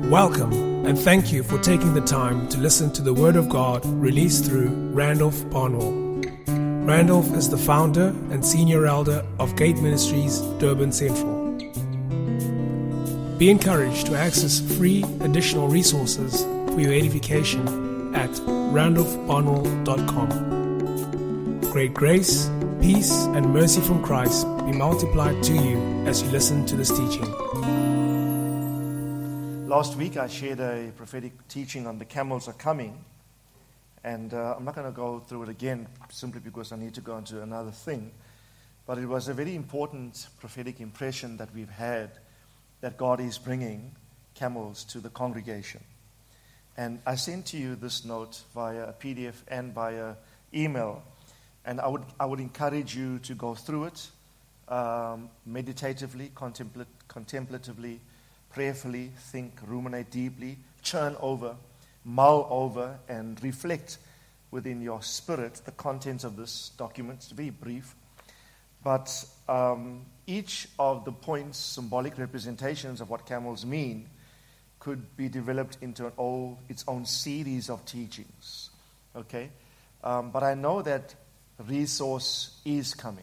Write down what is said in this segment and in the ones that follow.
Welcome, and thank you for taking the time to listen to the Word of God released through Randolph Barnwell. Randolph is the founder and senior elder of Gate Ministries, Durban Central. Be encouraged to access free additional resources for your edification at randolphbarnwell.com. Great grace, peace, and mercy from Christ be multiplied to you as you listen to this teaching. Last week I shared a prophetic teaching on the camels are coming, and I'm not going to go through it again simply because I need to go into another thing, but it was a very important prophetic impression that we've had that God is bringing camels to the congregation. And I sent to you this note via a PDF and via email, and I would encourage you to go through it meditatively, contemplatively, prayerfully, think, ruminate deeply, churn over, mull over, and reflect within your spirit the contents of this document. It's very brief, but each of the points, symbolic representations of what camels mean, could be developed into its own series of teachings. Okay? But I know that resource is coming.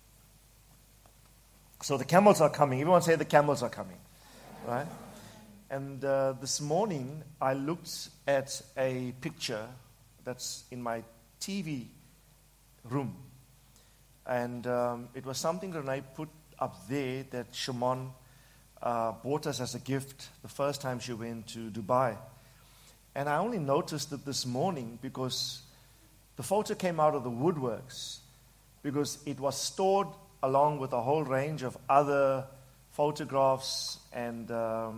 So the camels are coming. Everyone say the camels are coming. Right? And this morning, I looked at a picture that's in my TV room. And it was something that I put up there that Shimon bought us as a gift the first time she went to Dubai. And I only noticed it this morning because the photo came out of the woodworks, because it was stored along with a whole range of other photographs and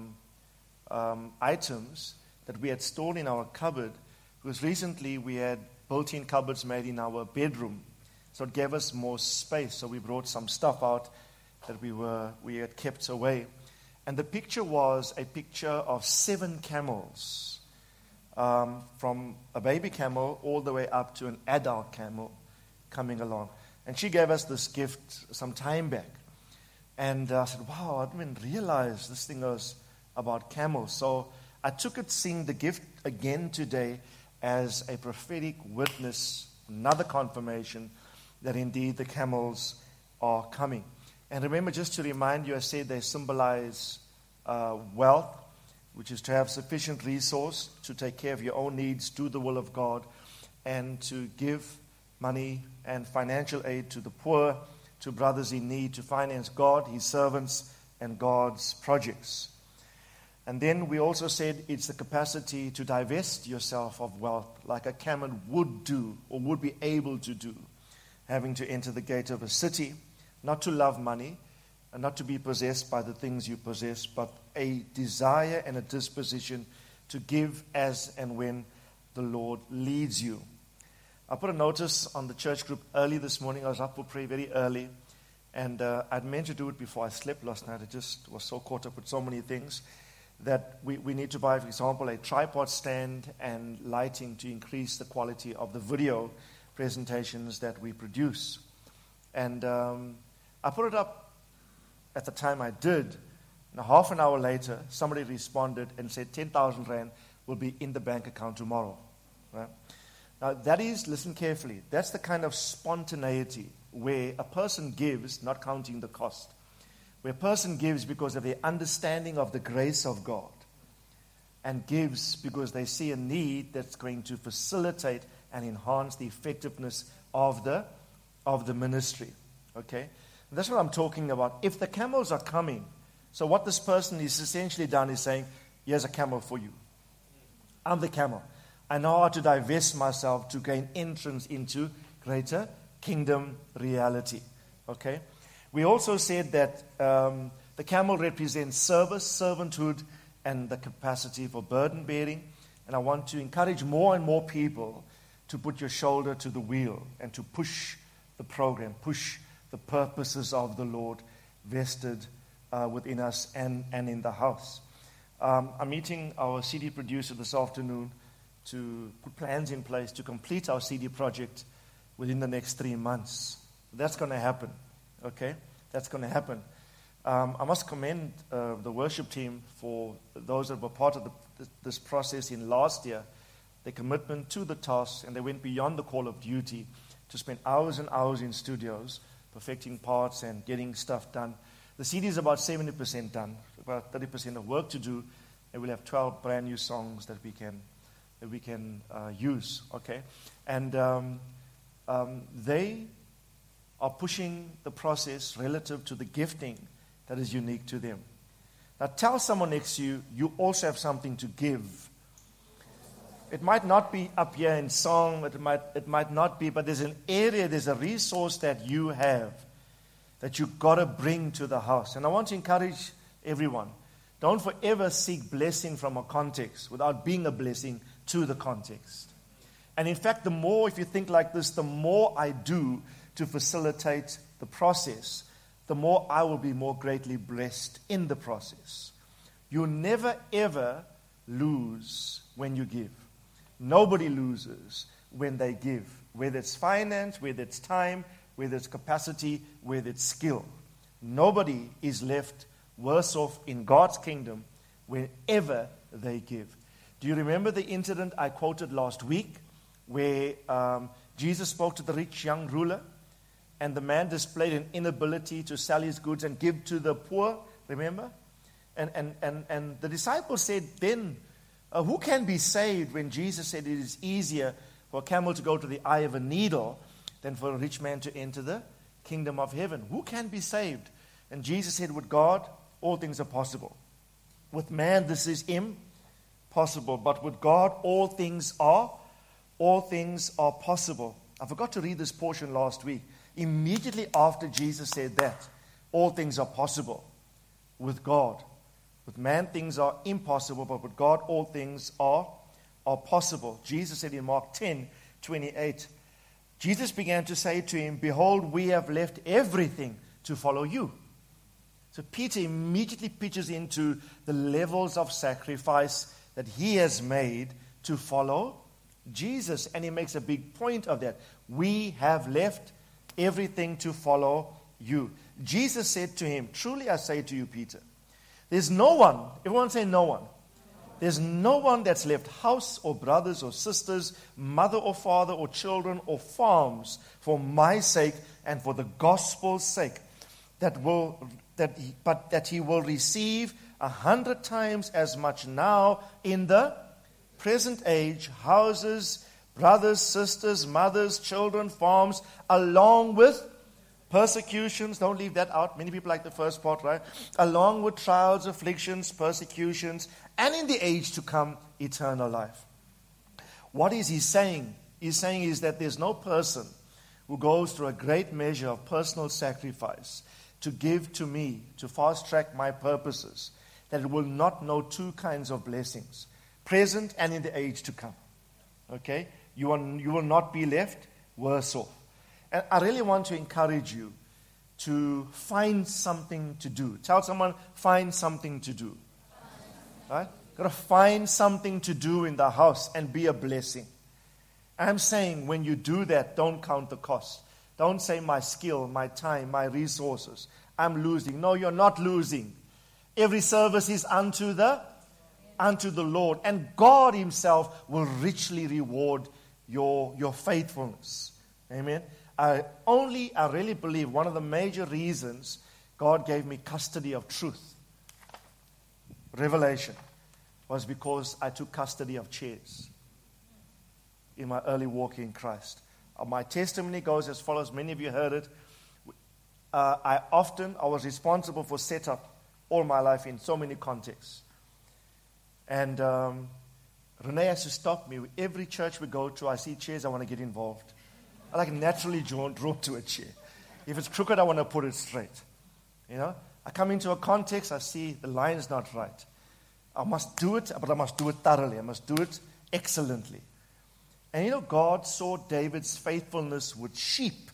items that we had stored in our cupboard, because recently we had built-in cupboards made in our bedroom, so it gave us more space. So we brought some stuff out that we had kept away, and the picture was a picture of 7 camels, from a baby camel all the way up to an adult camel coming along. And she gave us this gift some time back. And I said, wow, I didn't realize this thing was about camels. So I took it, seeing the gift again today, as a prophetic witness, another confirmation that indeed the camels are coming. And remember, just to remind you, I said they symbolize wealth, which is to have sufficient resource to take care of your own needs, do the will of God, and to give money and financial aid to the poor, to brothers in need, to finance God, His servants, and God's projects. And then we also said it's the capacity to divest yourself of wealth like a camel would do, or would be able to do, having to enter the gate of a city, not to love money, and not to be possessed by the things you possess, but a desire and a disposition to give as and when the Lord leads you. I put a notice on the church group early this morning. I was up for prayer very early, and I'd meant to do it before I slept last night. I just was so caught up with so many things that we need to buy, for example, a tripod stand and lighting to increase the quality of the video presentations that we produce. And I put it up at the time I did. Now, half an hour later, somebody responded and said 10,000 Rand will be in the bank account tomorrow. Right? Now, that is, listen carefully, that's the kind of spontaneity where a person gives, not counting the cost, where a person gives because of their understanding of the grace of God, and gives because they see a need that's going to facilitate and enhance the effectiveness of the ministry. Okay? And that's what I'm talking about. If the camels are coming, so what this person is essentially done is saying, here's a camel for you. I'm the camel. I know how to divest myself to gain entrance into greater kingdom reality. Okay? We also said that the camel represents service, servanthood, and the capacity for burden bearing. And I want to encourage more and more people to put your shoulder to the wheel and to push the program, push the purposes of the Lord vested within us and in the house. I'm meeting our CD producer this afternoon to put plans in place to complete our CD project within the next 3 months. That's going to happen, okay? That's going to happen. I must commend the worship team for those that were part of this process in last year, their commitment to the task, and they went beyond the call of duty to spend hours and hours in studios, perfecting parts and getting stuff done. The CD is about 70% done, about 30% of work to do, and we'll have 12 brand new songs that we can use. Okay, and they are pushing the process relative to the gifting that is unique to them. Now tell someone next to you, you also have something to give. It might not be up here in song, it might not be, but there's an area, there's a resource that you have that you've got to bring to the house. And I want to encourage everyone, don't forever seek blessing from a context without being a blessing to the context. And in fact, the more, if you think like this, the more I do to facilitate the process, the more I will be more greatly blessed in the process. You never ever lose when you give. Nobody loses when they give, whether it's finance, whether it's time, whether it's capacity, whether it's skill. Nobody is left worse off in God's kingdom whenever they give. Do you remember the incident I quoted last week where Jesus spoke to the rich young ruler and the man displayed an inability to sell his goods and give to the poor, remember? And the disciples said then, who can be saved when Jesus said it is easier for a camel to go to the eye of a needle than for a rich man to enter the kingdom of heaven? Who can be saved? And Jesus said, with God, all things are possible. With man, this is impossible. But with God, all things are possible. I forgot to read this portion last week. Immediately after Jesus said that, all things are possible with God. With man, things are impossible, but with God, all things are possible. Jesus said in Mark 10:28, Jesus began to say to him, behold, we have left everything to follow you. So Peter immediately pitches into the levels of sacrifice that he has made to follow Jesus. And he makes a big point of that. We have left everything to follow you. Jesus said to him, truly I say to you, Peter, there's no one, everyone say no one. There's no one that's left house or brothers or sisters, mother or father or children or farms for my sake and for the gospel's sake, that he will receive 100 times as much now in the present age, houses, brothers, sisters, mothers, children, farms, along with persecutions. Don't leave that out. Many people like the first part, right? Along with trials, afflictions, persecutions, and in the age to come, eternal life. What is he saying? He's saying is that there's no person who goes through a great measure of personal sacrifice to give to me, to fast track my purposes, that it will not know two kinds of blessings, present and in the age to come. Okay? You will not be left worse off. And I really want to encourage you to find something to do. Tell someone, find something to do. Right? Got to find something to do in the house and be a blessing. I'm saying when you do that, don't count the cost. Don't say my skill, my time, my resources. I'm losing. No, you're not losing. Every service is unto the Lord. And God himself will richly reward your faithfulness. Amen. I really believe one of the major reasons God gave me custody of truth, revelation, was because I took custody of chairs in my early walk in Christ. My testimony goes as follows. Many of you heard it. I was responsible for setup all my life in so many contexts. And Renee has to stop me. Every church we go to, I see chairs, I want to get involved. I like naturally drawn to a chair. If it's crooked, I want to put it straight. You know, I come into a context, I see the line is not right. I must do it, but I must do it thoroughly. I must do it excellently. And you know, God saw David's faithfulness with sheep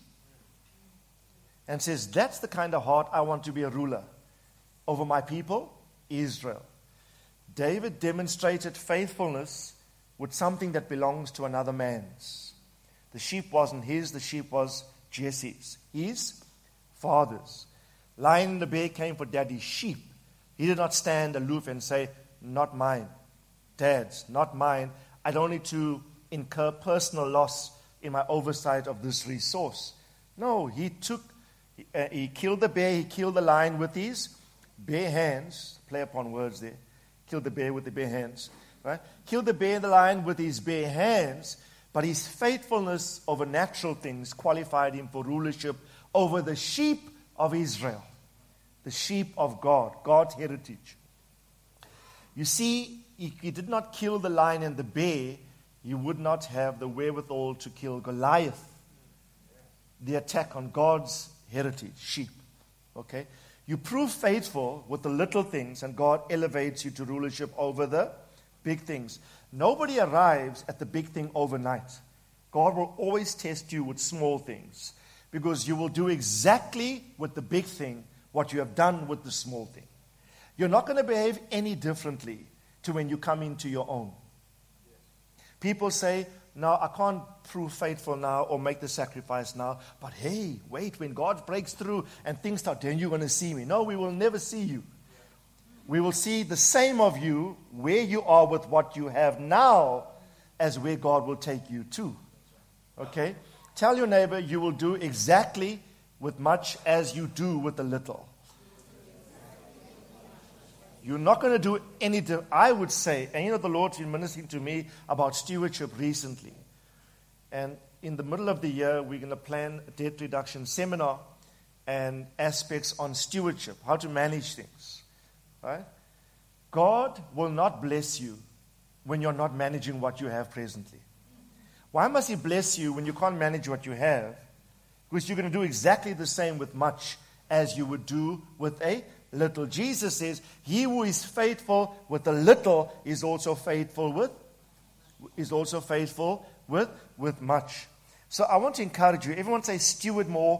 and says, that's the kind of heart I want to be a ruler over my people, Israel. David demonstrated faithfulness with something that belongs to another man's. The sheep wasn't his, the sheep was Jesse's, his father's. Lion and the bear came for daddy's sheep. He did not stand aloof and say, not mine. Dad's, not mine. I don't need to incur personal loss in my oversight of this resource. No, he killed the bear, he killed the lion with his bare hands. Play upon words there. Killed the bear with the bare hands. Right? Killed the bear and the lion with his bare hands, but his faithfulness over natural things qualified him for rulership over the sheep of Israel. The sheep of God, God's heritage. You see, if he did not kill the lion and the bear, he would not have the wherewithal to kill Goliath. The attack on God's heritage, sheep. Okay? You prove faithful with the little things, and God elevates you to rulership over the big things. Nobody arrives at the big thing overnight. God will always test you with small things, because you will do exactly with the big thing what you have done with the small thing. You're not going to behave any differently to when you come into your own. People say, no, I can't prove faithful now or make the sacrifice now. But hey, wait, when God breaks through and things start, then you're going to see me. No, we will never see you. We will see the same of you where you are with what you have now as where God will take you to. Okay? Tell your neighbor you will do exactly with much as you do with a little. You're not going to do any, I would say, and the Lord's been ministering to me about stewardship recently. And in the middle of the year, we're going to plan a debt reduction seminar and aspects on stewardship, how to manage things. Right? God will not bless you when you're not managing what you have presently. Why must He bless you when you can't manage what you have? Because you're going to do exactly the same with much as you would do with a little. Jesus says, he who is faithful with a little is also faithful with much. So I want to encourage you. Everyone say steward more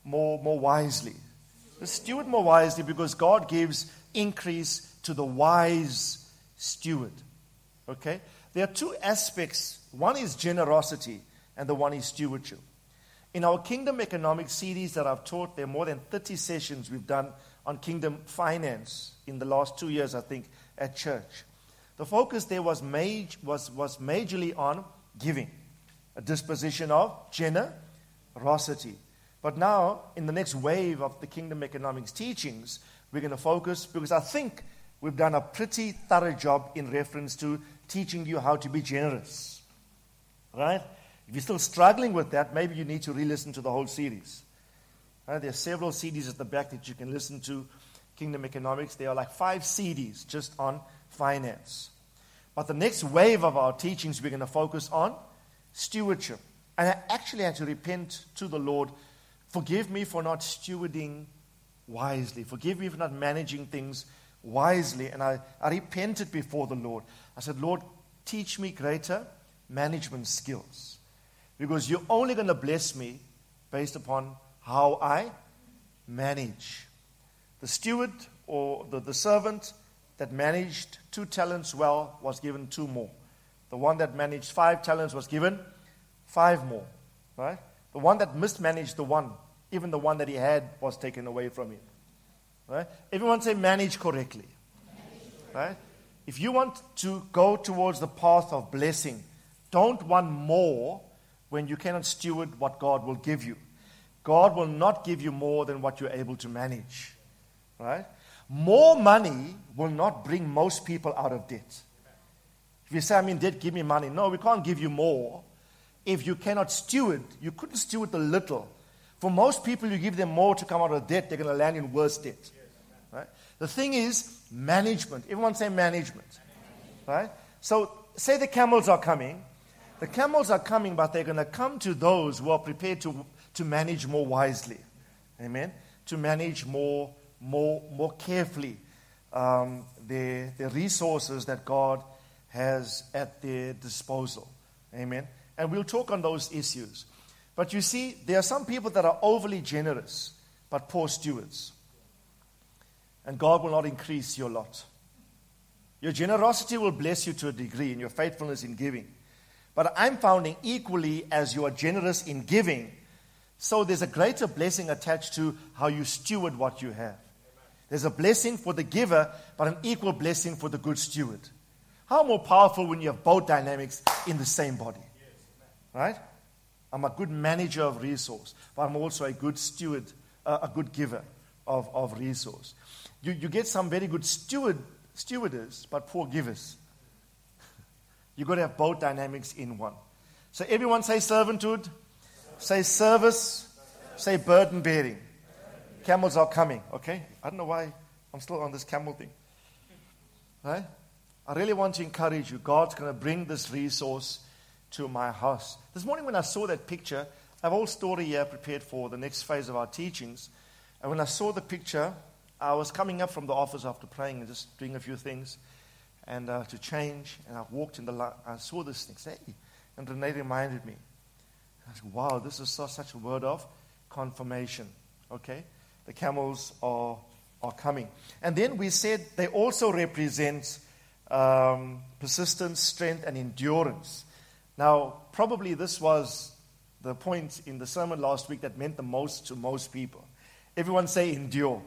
wisely. Steward more wisely, because God gives increase to the wise steward. Okay? There are two aspects. One is generosity and the one is stewardship. In our Kingdom Economics series that I've taught, there are more than 30 sessions we've done on kingdom finance in the last 2 years, I think, at church. The focus there was majorly on giving, a disposition of generosity. But now, in the next wave of the Kingdom Economics teachings, we're going to focus, because I think we've done a pretty thorough job in reference to teaching you how to be generous. Right? If you're still struggling with that, maybe you need to re-listen to the whole series. There are several CDs at the back that you can listen to. Kingdom Economics, there are like 5 CDs just on finance. But the next wave of our teachings, we're going to focus on stewardship. And I actually had to repent to the Lord. Forgive me for not stewarding wisely. Forgive me for not managing things wisely. And I repented before the Lord. I said, Lord, teach me greater management skills. Because you're only going to bless me based upon how I manage. The steward or the servant that managed 2 talents well was given 2 more. The one that managed 5 talents was given 5 more. Right? The one that mismanaged the one, even the one that he had, was taken away from him. Right? Everyone say manage correctly. Right? If you want to go towards the path of blessing, don't want more when you cannot steward what God will give you. God will not give you more than what you're able to manage. Right? More money will not bring most people out of debt. If you say, I'm in debt, give me money. No, we can't give you more. If you cannot steward, you couldn't steward the little. For most people, you give them more to come out of debt, they're going to land in worse debt. Right? The thing is management. Everyone say management. Right? So say the camels are coming. The camels are coming, but they're going to come to those who are prepared to manage more wisely. Amen? To manage more carefully their resources that God has at their disposal. Amen? And we'll talk on those issues. But you see, there are some people that are overly generous, but poor stewards. And God will not increase your lot. Your generosity will bless you to a degree in your faithfulness in giving. But I'm finding equally as you are generous in giving, So there's a greater blessing attached to how you steward what you have. There's a blessing for the giver, but an equal blessing for the good steward. How more powerful when you have both dynamics in the same body? Right? I'm a good manager of resource, but I'm also a good steward, a good giver of resource. You get some very good stewardess, but poor givers. You've got to have both dynamics in one. So everyone say servanthood, say service, say burden bearing. Camels are coming, okay? I don't know why I'm still on this camel thing. Right? I really want to encourage you. God's going to bring this resource to my house. This morning when I saw that picture, I have a whole story here prepared for the next phase of our teachings. And when I saw the picture, I was coming up from the office after praying and just doing a few things and to change. And I walked in the light. I saw this thing. Hey, and Renee reminded me. I said, wow, this is such a word of confirmation. Okay? The camels are coming. And then we said they also represent persistence, strength, and endurance. Now, probably this was the point in the sermon last week that meant the most to most people. Everyone say endure.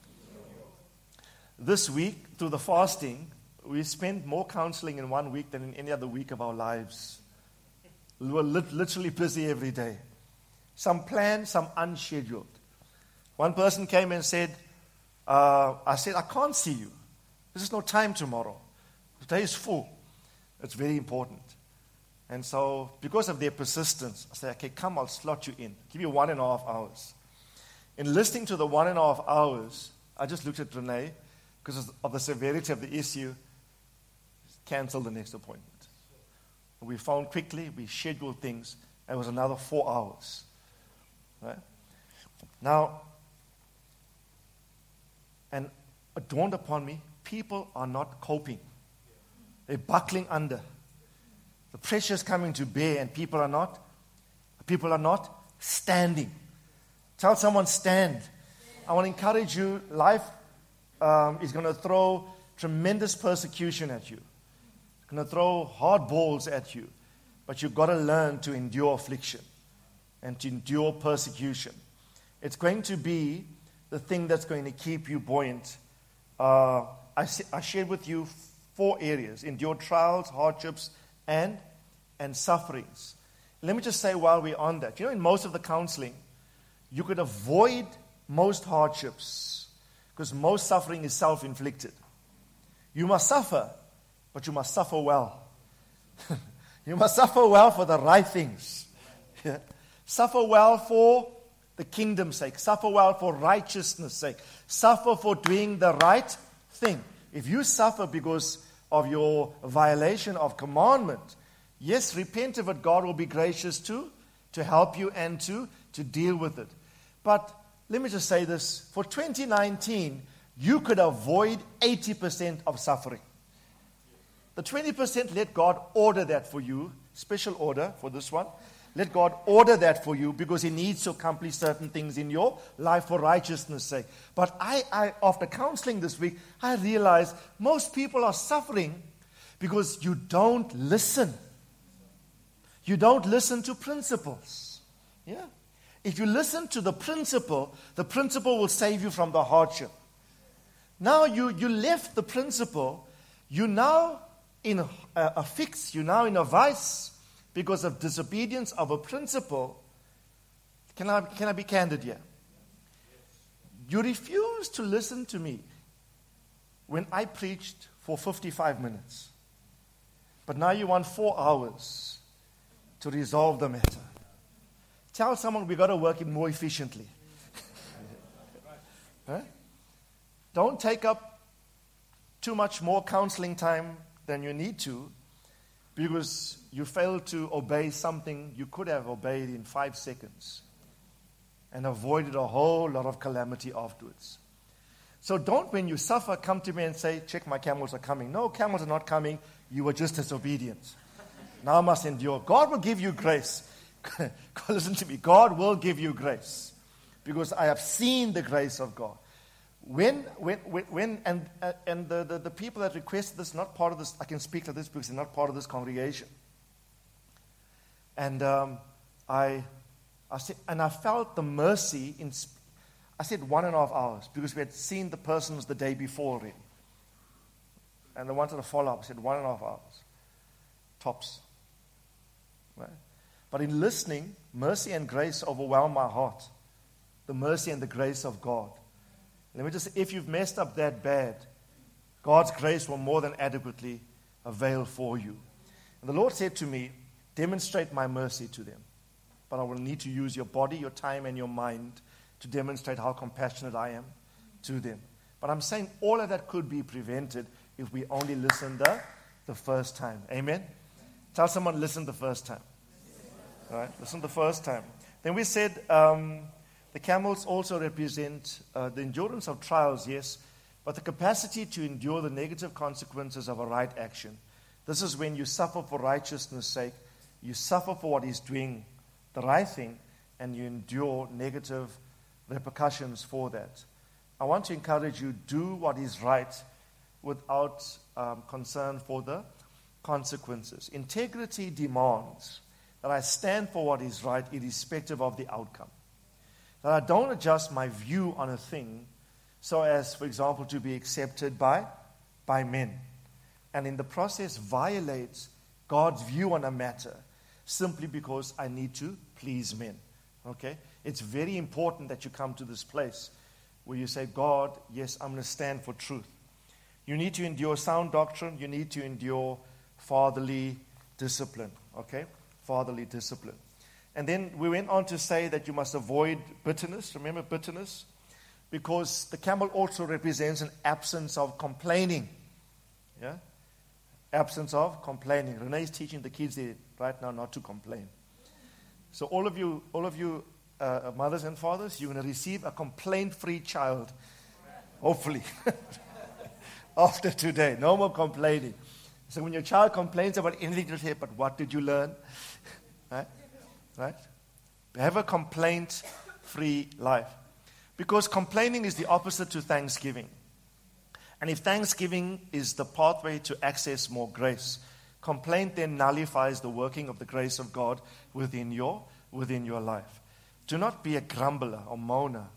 This week, through the fasting, we spent more counseling in 1 week than in any other week of our lives. We were literally busy every day. Some planned, some unscheduled. One person came and said, I said, I can't see you. There's no time tomorrow. Today is full. It's very important. And so, because of their persistence, I said, okay, come, I'll slot you in. Give you 1.5 hours. In listening to the 1.5 hours, I just looked at Renee, because of the severity of the issue, cancel the next appointment. We found quickly, we scheduled things, and it was another 4 hours. Right? Now, and it dawned upon me, people are not coping. They're buckling under. The pressure is coming to bear, and people are not standing. Tell someone, stand. I want to encourage you, life is going to throw tremendous persecution at you. It's going to throw hard balls at you. But you've got to learn to endure affliction and to endure persecution. It's going to be the thing that's going to keep you buoyant. I shared with you 4 areas: endure trials, hardships, and sufferings. Let me just say while we're on that, in most of the counseling, you could avoid most hardships because most suffering is self-inflicted. You must suffer, but you must suffer well. You must suffer well for the right things. Yeah. Suffer well for the kingdom's sake. Suffer well for righteousness' sake. Suffer for doing the right thing. If you suffer because of your violation of commandment, yes, repent of it. God will be gracious to help you and to deal with it. But let me just say this. For 2019, you could avoid 80% of suffering. The 20%, let God order that for you. Special order for this one. Let God order that for you because He needs to accomplish certain things in your life for righteousness' sake. But I after counseling this week, I realized most people are suffering because you don't listen. You don't listen to principles. Yeah. If you listen to the principle will save you from the hardship. Now you left the principle, you're now in a fix, you're now in a vice because of disobedience of a principle. Can I be candid here? You refused to listen to me when I preached for 55 minutes. But now you want 4 hours to resolve the matter. Tell someone we've got to work it more efficiently. Huh? Don't take up too much more counseling time than you need to because you failed to obey something you could have obeyed in 5 seconds and avoided a whole lot of calamity afterwards. So don't, when you suffer, come to me and say, check, my camels are coming. No, camels are not coming. You were just disobedient. Now I must endure. God will give you grace. Listen to me. God will give you grace because I have seen the grace of God. When the people that requested this, not part of this, I can speak to this because they're not part of this congregation. And I I felt the mercy in, I said 1.5 hours, because we had seen the persons the day before already. And they wanted to follow up. I said 1.5 hours. Tops. Right? But in listening, mercy and grace overwhelmed my heart. The mercy and the grace of God. Let me just say, if you've messed up that bad, God's grace will more than adequately avail for you. And the Lord said to me, demonstrate my mercy to them. But I will need to use your body, your time, and your mind to demonstrate how compassionate I am to them. But I'm saying all of that could be prevented if we only listen the first time. Amen? Tell someone, listen the first time. All right? Listen the first time. Then we said the camels also represent the endurance of trials, yes, but the capacity to endure the negative consequences of a right action. This is when you suffer for righteousness' sake, you suffer for what is doing the right thing, and you endure negative repercussions for that. I want to encourage you, do what is right without concern for the consequences. Integrity demands that I stand for what is right irrespective of the outcome. That I don't adjust my view on a thing so as, for example, to be accepted by men. And in the process violates God's view on a matter simply because I need to please men. Okay? It's very important that you come to this place where you say, God, yes, I'm going to stand for truth. You need to endure sound doctrine. You need to endure fatherly discipline. Okay? Fatherly discipline. And then we went on to say that you must avoid bitterness. Remember bitterness? Because the camel also represents an absence of complaining. Yeah? Absence of complaining. Renee is teaching the kids there right now not to complain. So all of you mothers and fathers, you're going to receive a complaint-free child. Hopefully. After today. No more complaining. So when your child complains about anything, you say, but what did you learn? Right? Right? Have a complaint-free life. Because complaining is the opposite to thanksgiving. And if thanksgiving is the pathway to access more grace, complaint then nullifies the working of the grace of God within your life. Do not be a grumbler or moaner.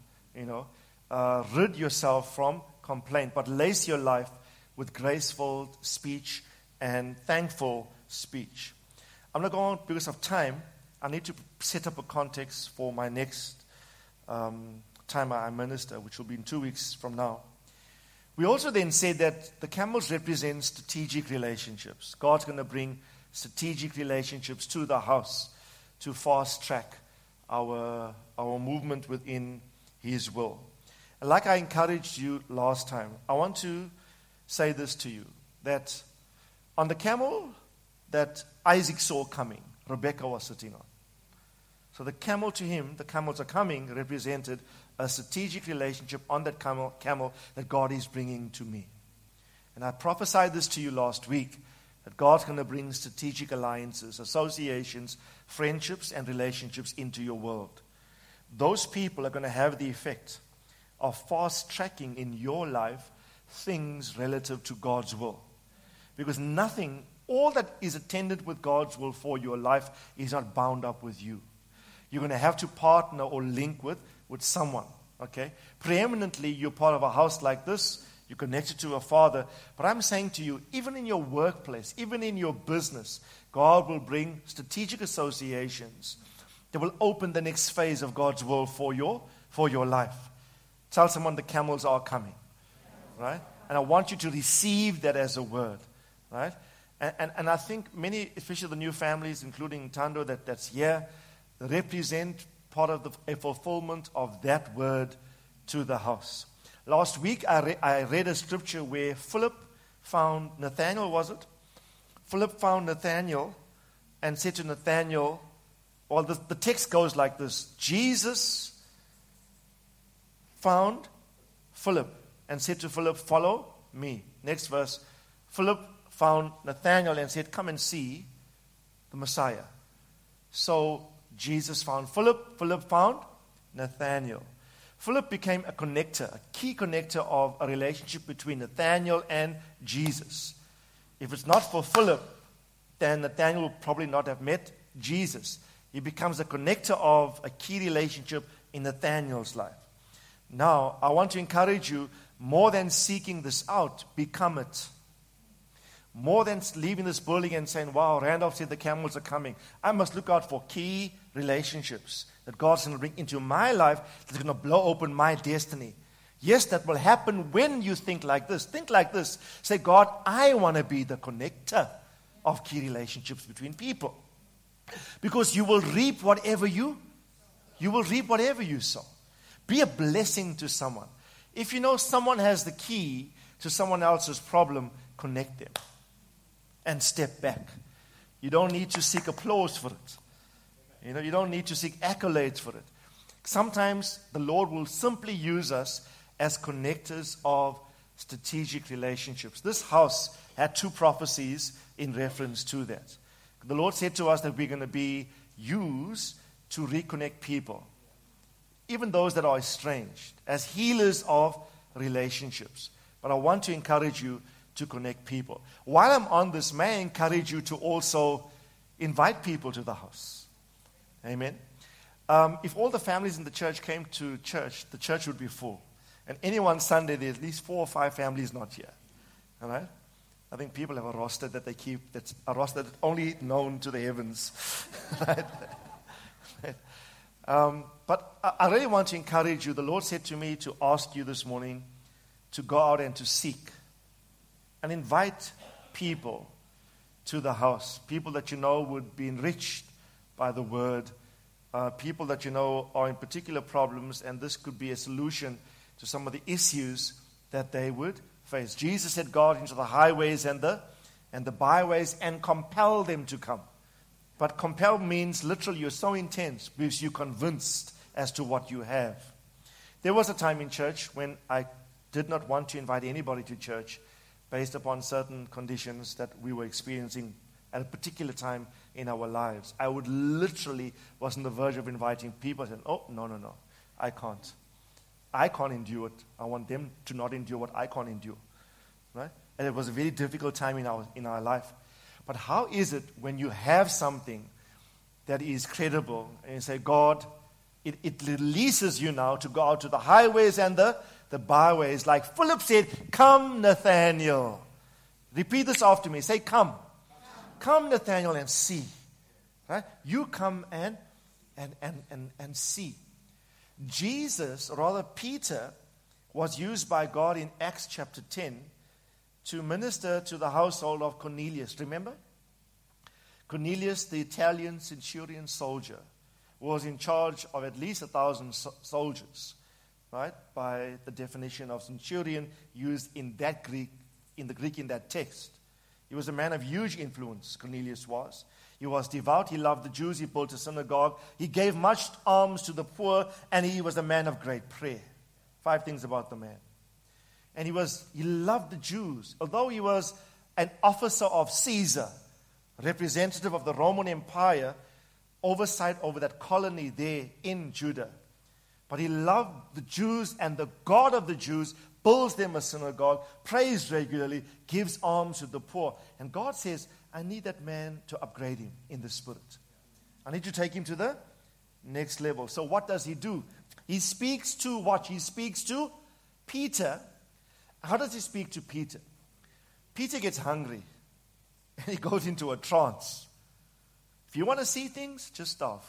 Rid yourself from complaint, but lace your life with graceful speech and thankful speech. I'm not going because of time. I need to set up a context for my next time I minister, which will be in 2 weeks from now. We also then said that the camels represent strategic relationships. God's going to bring strategic relationships to the house to fast track our movement within His will. And like I encouraged you last time, I want to say this to you, that on the camel that Isaac saw coming, Rebekah was sitting on. So the camel to him, the camels are coming, represented a strategic relationship on that camel that God is bringing to me. And I prophesied this to you last week, that God's going to bring strategic alliances, associations, friendships, and relationships into your world. Those people are going to have the effect of fast-tracking in your life things relative to God's will. Because nothing, all that is attended with God's will for your life is not bound up with you. You're going to have to partner or link with someone, okay? Preeminently, you're part of a house like this. You're connected to a father. But I'm saying to you, even in your workplace, even in your business, God will bring strategic associations that will open the next phase of God's will for your life. Tell someone the camels are coming, right? And I want you to receive that as a word, right? And I think many, especially the new families, including Tando that's here, represent part of a fulfillment of that word to the house. Last week, I read a scripture where Philip found Nathanael, was it? Philip found Nathanael and said to Nathanael, well, the text goes like this. Jesus found Philip and said to Philip, follow me. Next verse. Philip found Nathanael and said, come and see the Messiah. So Jesus found Philip. Philip found Nathanael. Philip became a connector, a key connector of a relationship between Nathanael and Jesus. If it's not for Philip, then Nathanael will probably not have met Jesus. He becomes a connector of a key relationship in Nathaniel's life. Now, I want to encourage you, more than seeking this out, become it. More than leaving this building and saying, wow, Randolph said the camels are coming. I must look out for key relationships that God's going to bring into my life that's going to blow open my destiny. Yes, that will happen when you think like this. Think like this. Say, God, I want to be the connector of key relationships between people. Because you will reap whatever you reap whatever you sow. Be a blessing to someone. If you know someone has the key to someone else's problem, connect them and step back. You don't need to seek applause for it. You don't need to seek accolades for it. Sometimes the Lord will simply use us as connectors of strategic relationships. This house had 2 prophecies in reference to that. The Lord said to us that we're going to be used to reconnect people, even those that are estranged, as healers of relationships. But I want to encourage you to connect people. While I'm on this, may I encourage you to also invite people to the house. Amen. If all the families in the church came to church, the church would be full. And any one Sunday, there's at least 4 or 5 families not here. All right? I think people have a roster that they keep, that's a roster that's only known to the heavens. Right? But I really want to encourage you. The Lord said to me to ask you this morning to go out and to seek and invite people to the house. People that you know would be enriched by the word. People that you know are in particular problems, and this could be a solution to some of the issues that they would face. Jesus said, "Go out into the highways and the byways and compel them to come." But compel means literally you're so intense because you're convinced as to what you have. There was a time in church when I did not want to invite anybody to church based upon certain conditions that we were experiencing at a particular time in our lives. I would literally was on the verge of inviting people and saying, "Oh, no, I can't. I can't endure it. I want them to not endure what I can't endure." Right? And it was a very difficult time in our life. But how is it when you have something that is credible and you say, "God, it releases you now to go out to the highways and the byways." Like Philip said, "Come, Nathaniel." Repeat this after me. Say, "Come. Come, Nathaniel, and see." Right? You come and see. Jesus, or rather Peter, was used by God in Acts chapter 10 to minister to the household of Cornelius. Remember? Cornelius, the Italian centurion soldier, was in charge of at least 1,000 soldiers, right? By the definition of centurion used in the Greek in that text. He was a man of huge influence, Cornelius was. He was devout. He loved the Jews. He built a synagogue. He gave much alms to the poor, and he was a man of great prayer. 5 things about the man. And he loved the Jews. Although he was an officer of Caesar, representative of the Roman Empire, oversight over that colony there in Judah. But he loved the Jews, and the God of the Jews builds them a synagogue, prays regularly, gives alms to the poor. And God says, "I need that man to upgrade him in the spirit. I need to take him to the next level." So what does he do? He speaks to what? He speaks to Peter. How does he speak to Peter? Peter gets hungry and he goes into a trance. If you want to see things, just starve.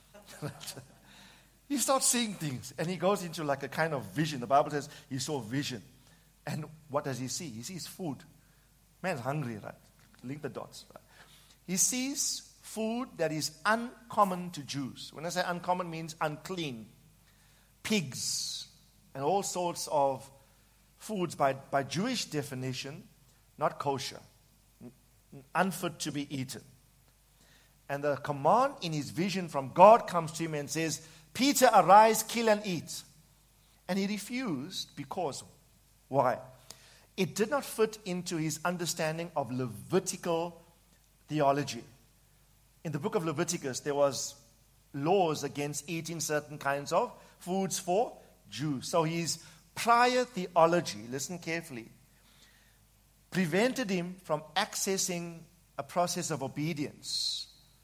He starts seeing things and he goes into like a kind of vision. The Bible says he saw vision. And what does he see? He sees food. Man's hungry, right? Link the dots. Right? He sees food that is uncommon to Jews. When I say uncommon, means unclean. Pigs and all sorts of foods by Jewish definition, not kosher, unfit to be eaten. And the command in his vision from God comes to him and says, "Peter, arise, kill and eat." And he refused because, why? It did not fit into his understanding of Levitical theology. In the book of Leviticus, there was laws against eating certain kinds of foods for Jews. So his prior theology, listen carefully, prevented him from accessing a process of obedience.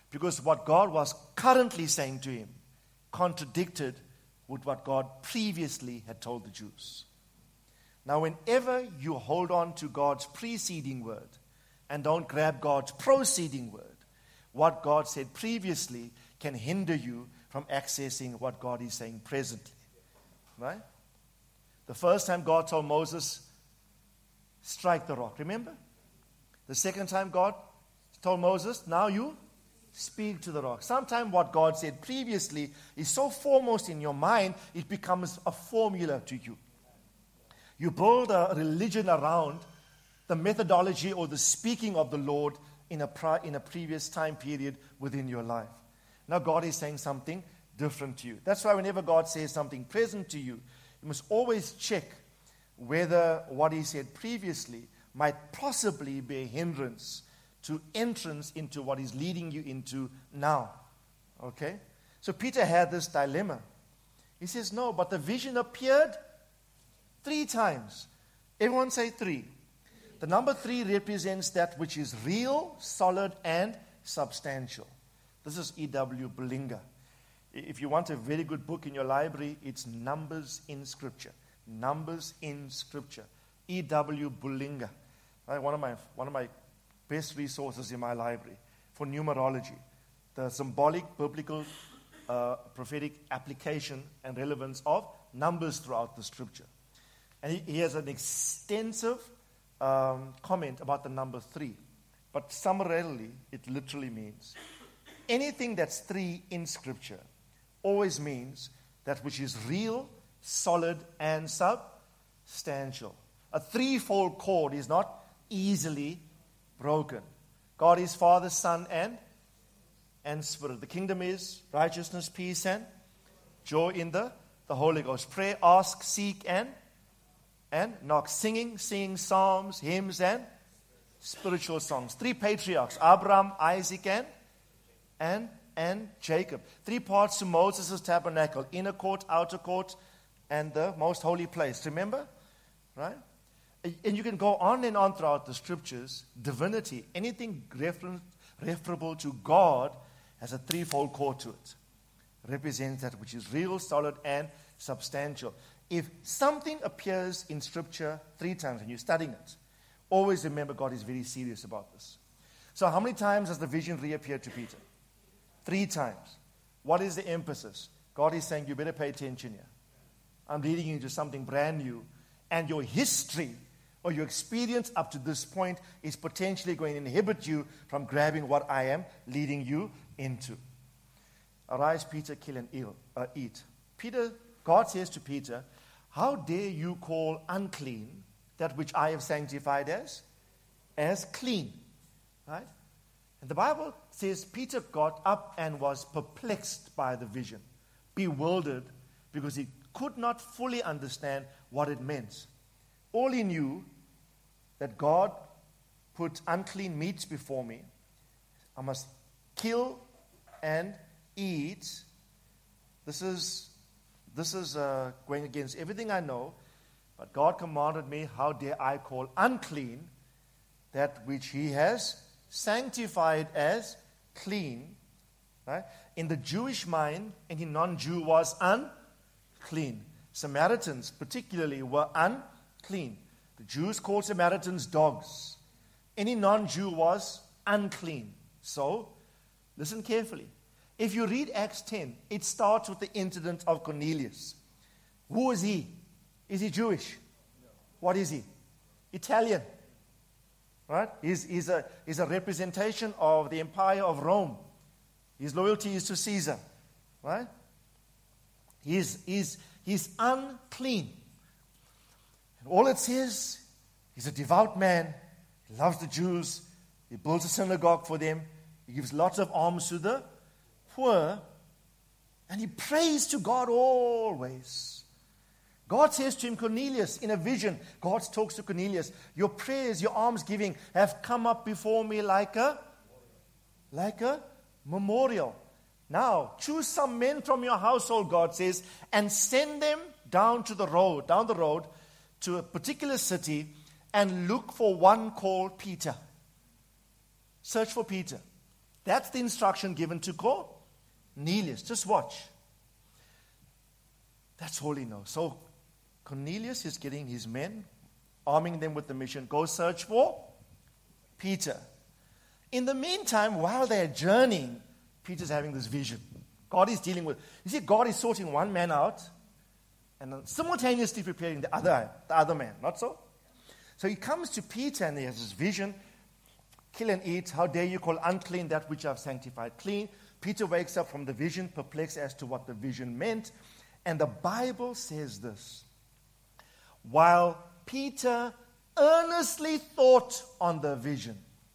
because what God was currently saying to him contradicted with what God previously had told the Jews. Now, whenever you hold on to God's preceding word and don't grab God's proceeding word, what God said previously can hinder you from accessing what God is saying presently. Right? The first time God told Moses, strike the rock. Remember? The second time God told Moses, now you speak to the rock. Sometimes what God said previously is so foremost in your mind, it becomes a formula to you. You build a religion around the methodology or the speaking of the Lord in a previous time period within your life. Now God is saying something different to you. That's why whenever God says something present to you, you must always check whether what he said previously might possibly be a hindrance to entrance into what he's leading you into now. Okay? So Peter had this dilemma. He says, no, but the vision appeared 3 times. Everyone say 3. The number 3 represents that which is real, solid, and substantial. This is E.W. Bullinger. If you want a very good book in your library, it's Numbers in Scripture. Numbers in Scripture. E.W. Bullinger. One of my best resources in my library for numerology. The symbolic, biblical, prophetic application and relevance of numbers throughout the Scripture. And he has an extensive comment about the number 3. But summarily, it literally means anything that's 3 in Scripture always means that which is real, solid, and substantial. A 3-fold cord is not easily broken. God is Father, Son, and Spirit. The kingdom is righteousness, peace, and joy in the Holy Ghost. Pray, ask, seek, and knock. Singing psalms, hymns, and spiritual songs. 3 patriarchs, Abraham, Isaac, and Jacob. 3 parts to Moses' tabernacle, inner court, outer court, and the most holy place. Remember? Right? And you can go on and on throughout the Scriptures. Divinity, anything referable to God has a 3-fold cord to it. Represents that which is real, solid, and substantial. If something appears in Scripture 3 times and you're studying it, always remember God is very serious about this. So how many times has the vision reappeared to Peter? 3 times. What is the emphasis? God is saying, you better pay attention here. I'm leading you into something brand new. And your history or your experience up to this point is potentially going to inhibit you from grabbing what I am leading you into. Arise, Peter, kill and eat. God says to Peter, how dare you call unclean that which I have sanctified as clean? Right? And the Bible says Peter got up and was perplexed by the vision, bewildered, because he could not fully understand what it meant. All he knew that God put unclean meats before me. I must kill and eat. This is going against everything I know. But God commanded me, how dare I call unclean that which he has sanctified as clean. Right? In the Jewish mind, any non-Jew was unclean. Samaritans particularly were unclean. The Jews called Samaritans dogs. Any non-Jew was unclean. So, listen carefully. If you read Acts 10, it starts with the incident of Cornelius. Who is he? Is he Jewish? No. What is he? Italian. Right? He's a representation of the Empire of Rome. His loyalty is to Caesar. Right? He's unclean. And all it says, he's a devout man. He loves the Jews. He builds a synagogue for them. He gives lots of alms to the poor. And he prays to God always. God says to him, Cornelius, in a vision, God talks to Cornelius, your prayers, your alms giving have come up before me like a memorial. Now, choose some men from your household, God says, and send them down the road to a particular city and look for one called Peter. Search for Peter. That's the instruction given to Cornelius. Just watch. That's all he knows. So Cornelius is getting his men, arming them with the mission. Go search for Peter. In the meantime, while they're journeying, Peter's having this vision. God is dealing with. You see, God is sorting one man out and then simultaneously preparing the other man. Not so? So he comes to Peter and he has this vision. Kill and eat. How dare you call unclean that which I've sanctified clean? Peter wakes up from the vision, perplexed as to what the vision meant. And the Bible says this. While Peter earnestly thought on the vision,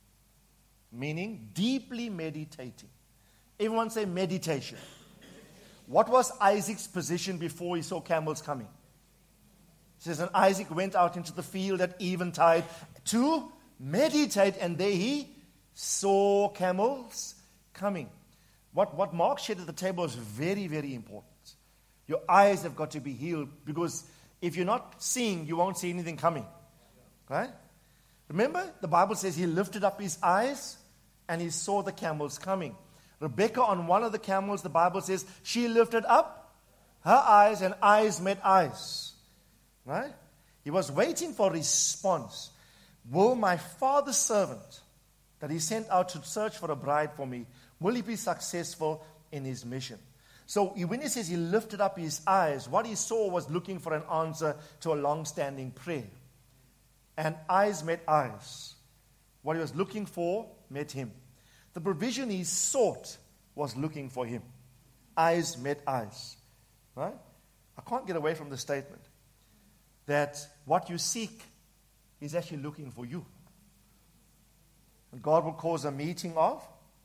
meaning deeply meditating. Everyone say meditation. What was Isaac's position before he saw camels coming? It says, and Isaac went out into the field at eventide to meditate, and there he saw camels coming. What Mark shared at the table is very, very important. Your eyes have got to be healed, because if you're not seeing, you won't see anything coming. Right? Remember, the Bible says he lifted up his eyes and he saw the camels coming. Rebecca, on one of the camels, the Bible says she lifted up her eyes and eyes met eyes. Right? He was waiting for a response. Will my father's servant that he sent out to search for a bride for me, will he be successful in his mission? So when he says he lifted up his eyes, what he saw was looking for an answer to a long-standing prayer. And eyes met eyes. What he was looking for met him. The provision he sought was looking for him. Eyes met eyes. Right? I can't get away from the statement that what you seek is actually looking for you. And God will cause a meeting of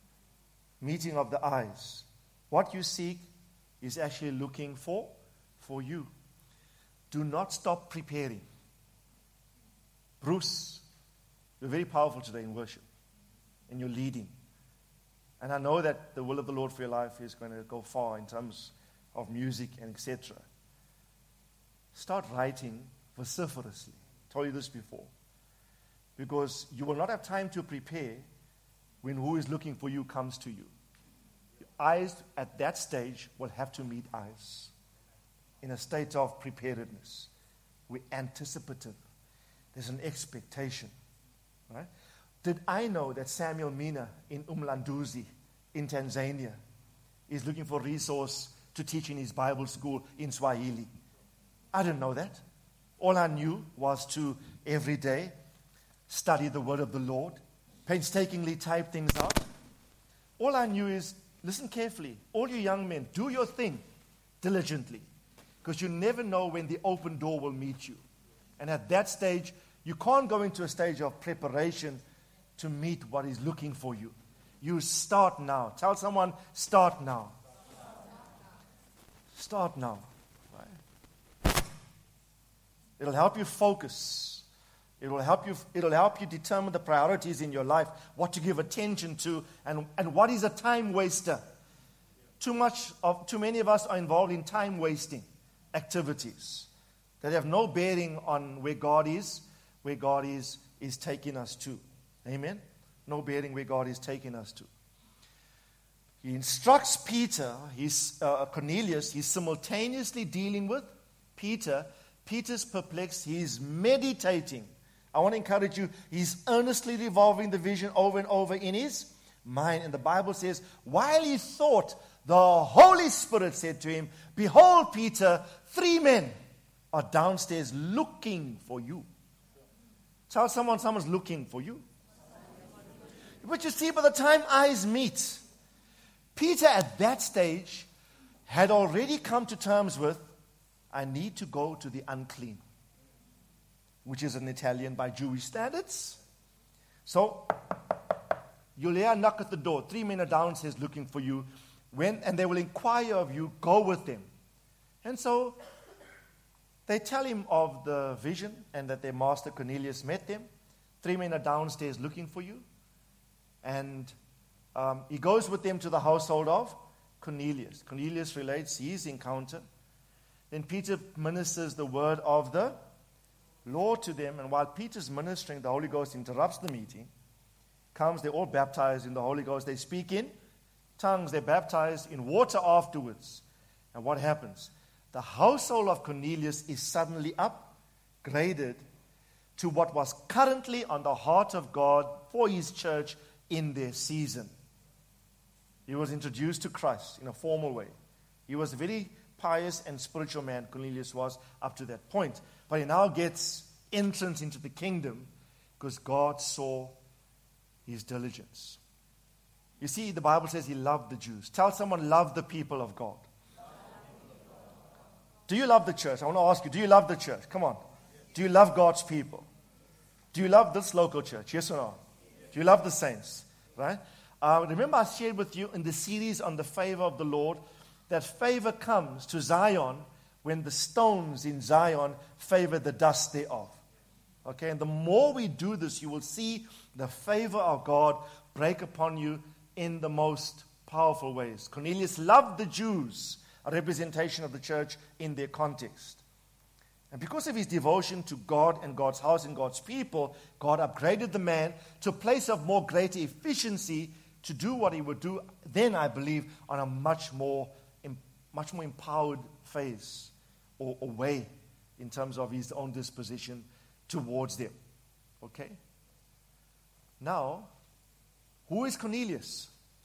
the eyes. What you seek is actually looking for you. Do not stop preparing. Bruce, you're very powerful today in worship, and you're leading. And I know that the will of the Lord for your life is going to go far in terms of music and etc. Start writing vociferously. I told you this before. Because you will not have time to prepare when who is looking for you comes to you. Your eyes at that stage will have to meet eyes in a state of preparedness. We're anticipative. There's an expectation. Right? Did I know that Samuel Mina in Umlanduzi in Tanzania is looking for resource to teach in his Bible school in Swahili? I didn't know that. All I knew was to every day study the word of the Lord, painstakingly type things out. All I knew is, listen carefully, all you young men, do your thing diligently, because you never know when the open door will meet you. And at that stage, you can't go into a stage of preparation to meet what is looking for you. You start now. Tell someone, start now. Start now. Right? It'll help you focus. It'll help you determine the priorities in your life, what to give attention to, and what is a time waster. Too many of us are involved in time wasting activities that have no bearing on where God is taking us to. Amen? No bearing where God is taking us to. He instructs Peter, Cornelius, he's simultaneously dealing with Peter. Peter's perplexed, he's meditating. I want to encourage you, he's earnestly revolving the vision over and over in his mind. And the Bible says, while he thought, the Holy Spirit said to him, behold, Peter, 3 men are downstairs looking for you. Tell someone, someone's looking for you. But you see, by the time eyes meet, Peter at that stage had already come to terms with, I need to go to the unclean, which is an Italian by Jewish standards. So, you'll hear a knock at the door. 3 men are downstairs looking for you. And they will inquire of you, go with them. And so, they tell him of the vision and that their master Cornelius met them. 3 men are downstairs looking for you. And he goes with them to the household of Cornelius. Cornelius relates his encounter. Then Peter ministers the word of the Lord to them. And while Peter's ministering, the Holy Ghost interrupts the meeting. comes, they're all baptized in the Holy Ghost. They speak in tongues. They're baptized in water afterwards. And what happens? The household of Cornelius is suddenly upgraded to what was currently on the heart of God for his church in their season. He was introduced to Christ in a formal way. He was a very pious and spiritual man, Cornelius was, up to that point. But he now gets entrance into the kingdom because God saw his diligence. You see, the Bible says he loved the Jews. Tell someone, love the people of God. Do you love the church? I want to ask you, do you love the church? Come on. Do you love God's people? Do you love this local church? Yes or no? Do you love the saints? Right? Remember I shared with you in the series on the favor of the Lord that favor comes to Zion when the stones in Zion favor the dust thereof. Okay, and the more we do this, you will see the favor of God break upon you in the most powerful ways. Cornelius loved the Jews, a representation of the church in their context. And because of his devotion to God and God's house and God's people, God upgraded the man to a place of more greater efficiency to do what he would do then, I believe, on a much more empowered phase or way in terms of his own disposition towards them. Okay? Now, who is Cornelius?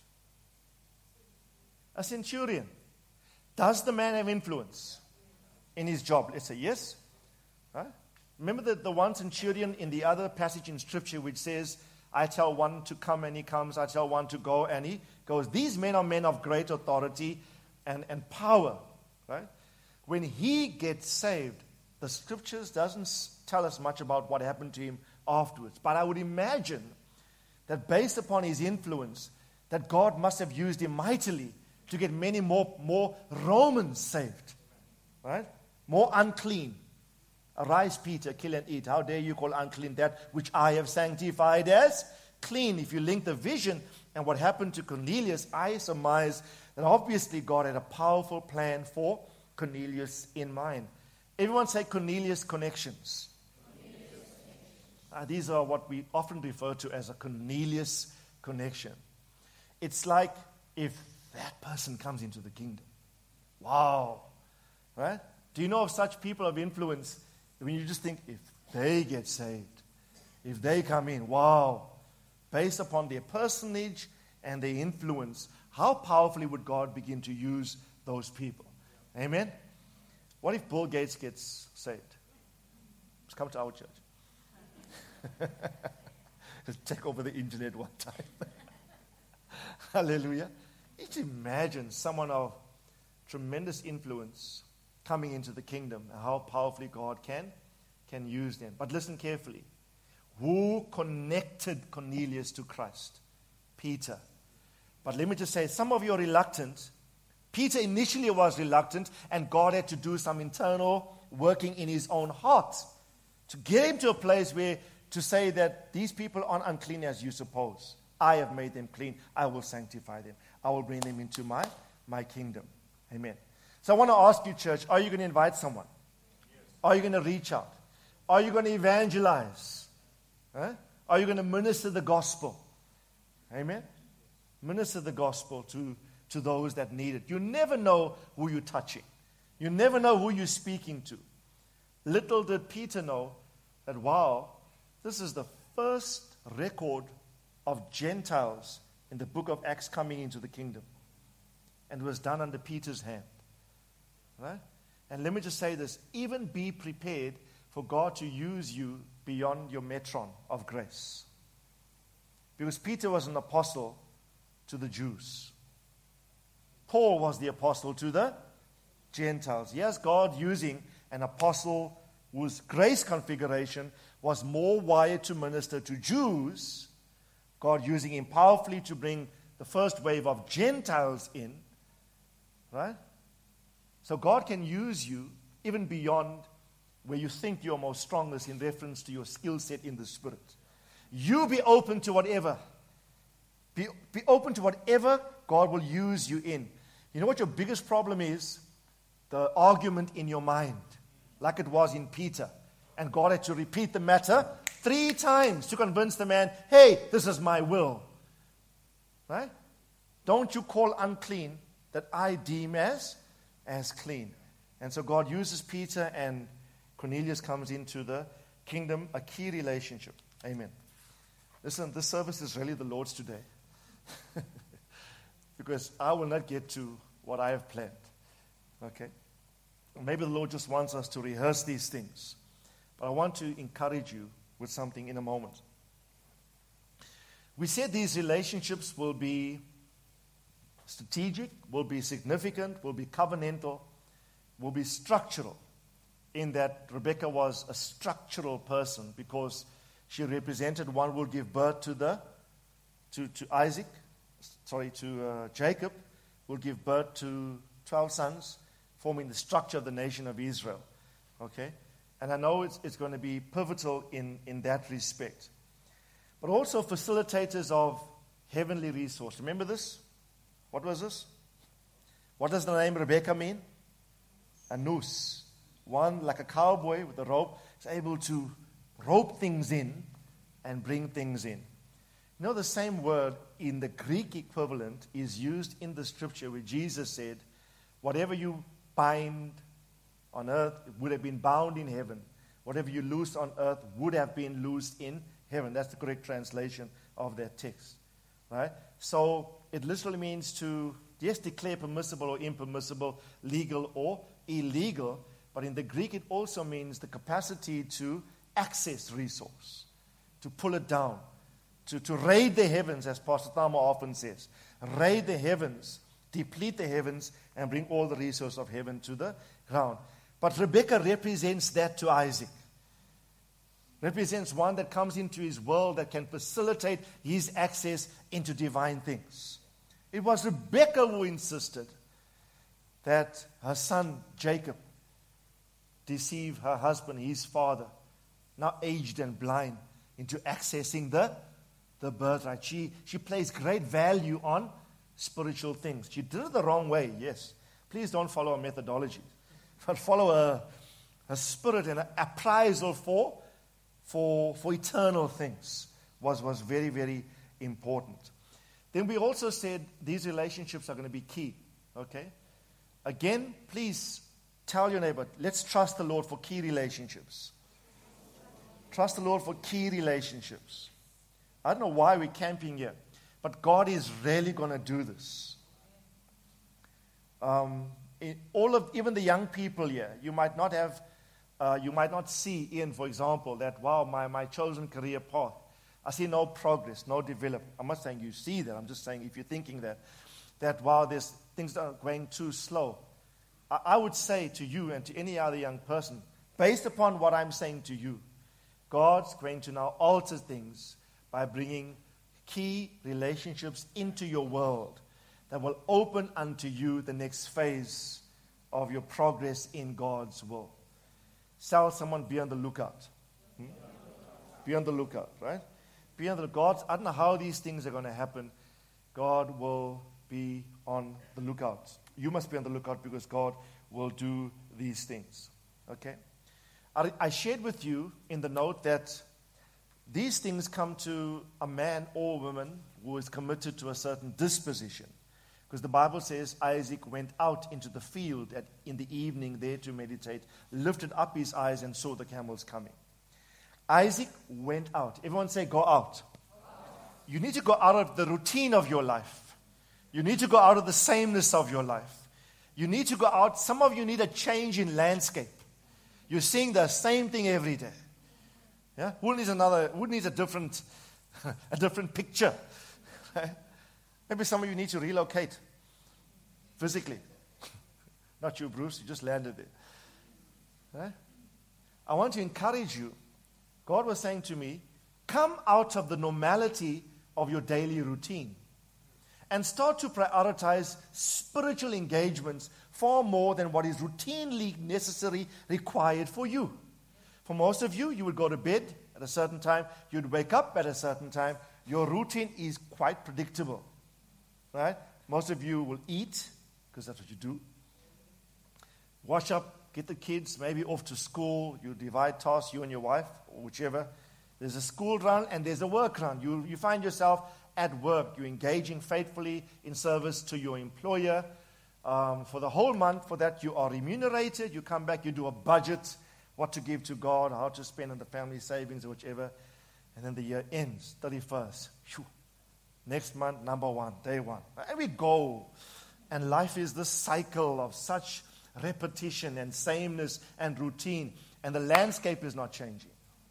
A centurion. Does the man have influence in his job? Let's say yes. Right? Remember the one centurion in the other passage in Scripture which says, I tell one to come and he comes, I tell one to go and he goes. These men are men of great authority and power. Right? When he gets saved, the Scriptures doesn't tell us much about what happened to him afterwards. But I would imagine that based upon his influence, that God must have used him mightily to get many more Romans saved. Right? More unclean. Arise, Peter, kill and eat. How dare you call unclean that which I have sanctified as clean? If you link the vision and what happened to Cornelius, I surmise that obviously God had a powerful plan for Cornelius in mind. Everyone say Cornelius connections. These are what we often refer to as a Cornelius connection. It's like if that person comes into the kingdom. Wow. Right? Do you know of such people of influence when you just think, if they get saved, if they come in, wow. Based upon their personage and their influence, how powerfully would God begin to use those people? Amen? What if Bill Gates gets saved? Let's come to our church. Let's take over the internet one time. Hallelujah. Just imagine someone of tremendous influence coming into the kingdom and how powerfully God can use them. But listen carefully. Who connected Cornelius to Christ? Peter. But let me just say, some of you are reluctant. Peter initially was reluctant, and God had to do some internal working in his own heart to get him to a place where to say that these people aren't unclean as you suppose. I have made them clean. I will sanctify them. I will bring them into my kingdom. Amen. So I want to ask you, church, are you going to invite someone? Yes. Are you going to reach out? Are you going to evangelize? Huh? Are you going to minister the gospel? Amen? Minister the gospel to those that need it. You never know who you're touching. You never know who you're speaking to. Little did Peter know that, wow, this is the first record of Gentiles in the book of Acts coming into the kingdom. And it was done under Peter's hand. Right? And let me just say this. Even be prepared for God to use you beyond your metron of grace. Because Peter was an apostle to the Jews. Paul was the apostle to the Gentiles. Yes, God using an apostle whose grace configuration was more wired to minister to Jews. God using him powerfully to bring the first wave of Gentiles in. Right? So God can use you even beyond where you think you're most strongest in reference to your skill set in the Spirit. You be open to whatever. Be open to whatever God will use you in. You know what your biggest problem is? The argument in your mind, like it was in Peter. And God had to repeat the matter 3 times to convince the man, hey, this is my will. Right? Don't you call unclean that I deem as clean. And so God uses Peter, and Cornelius comes into the kingdom, a key relationship. Amen. Listen, this service is really the Lord's today. Because I will not get to what I have planned. Okay? Maybe the Lord just wants us to rehearse these things. But I want to encourage you with something in a moment. We said these relationships will be strategic, will be significant, will be covenantal, will be structural, in that Rebekah was a structural person because she represented one who will give birth to Jacob, will give birth to 12 sons, forming the structure of the nation of Israel. Okay? And I know it's going to be pivotal in that respect. But also facilitators of heavenly resource. Remember this? What was this? What does the name Rebekah mean? A noose. One like a cowboy with a rope is able to rope things in and bring things in. You know, the same word in the Greek equivalent is used in the scripture where Jesus said, whatever you bind on earth would have been bound in heaven. Whatever you loose on earth would have been loosed in heaven. That's the correct translation of that text. Right? So it literally means to, yes, declare permissible or impermissible, legal or illegal. But in the Greek, it also means the capacity to access resource, to pull it down, to raid the heavens, as Pastor Tama often says. Raid the heavens, deplete the heavens, and bring all the resources of heaven to the ground. But Rebekah represents that to Isaac. Represents one that comes into his world that can facilitate his access into divine things. It was Rebekah who insisted that her son Jacob deceive her husband, his father, now aged and blind, into accessing the birthright. She placed great value on spiritual things. She did it the wrong way, yes. Please don't follow a methodology, but follow a spirit and an appraisal for eternal things was very, very important. Then we also said these relationships are going to be key. Okay? Again, please tell your neighbor, let's trust the Lord for key relationships. Trust the Lord for key relationships. I don't know why we're camping here, but God is really going to do this. Even the young people here, you might not see, Ian, for example, that, wow, my chosen career path, I see no progress, no development. I'm not saying you see that. I'm just saying if you're thinking that wow, there's things are going too slow. I would say to you and to any other young person, based upon what I'm saying to you, God's going to now alter things by bringing key relationships into your world that will open unto you the next phase of your progress in God's will. Tell someone, be on the lookout. Be on the lookout, right? Be on the lookout. I don't know how these things are going to happen. God will be on the lookout. You must be on the lookout because God will do these things. Okay? I shared with you in the note that these things come to a man or woman who is committed to a certain disposition. Because the Bible says Isaac went out into the field in the evening there to meditate, lifted up his eyes and saw the camels coming. Isaac went out. Everyone say, go out. You need to go out of the routine of your life. You need to go out of the sameness of your life. You need to go out. Some of you need a change in landscape. You're seeing the same thing every day. Yeah? Who needs a different picture? Maybe some of you need to relocate physically. Not you, Bruce. You just landed there. Right? I want to encourage you. God was saying to me, come out of the normality of your daily routine and start to prioritize spiritual engagements far more than what is routinely necessary required for you. For most of you, you would go to bed at a certain time. You'd wake up at a certain time. Your routine is quite predictable. Right? Most of you will eat, because that's what you do. Wash up, get the kids maybe off to school. You divide tasks, you and your wife, or whichever. There's a school run and there's a work run. You find yourself at work. You're engaging faithfully in service to your employer. For the whole month, for that you are remunerated. You come back, you do a budget, what to give to God, how to spend on the family savings or whichever. And then the year ends, 31st. Phew. Next month, number 1, day 1. And we go. And life is this cycle of such repetition and sameness and routine. And the landscape is not changing.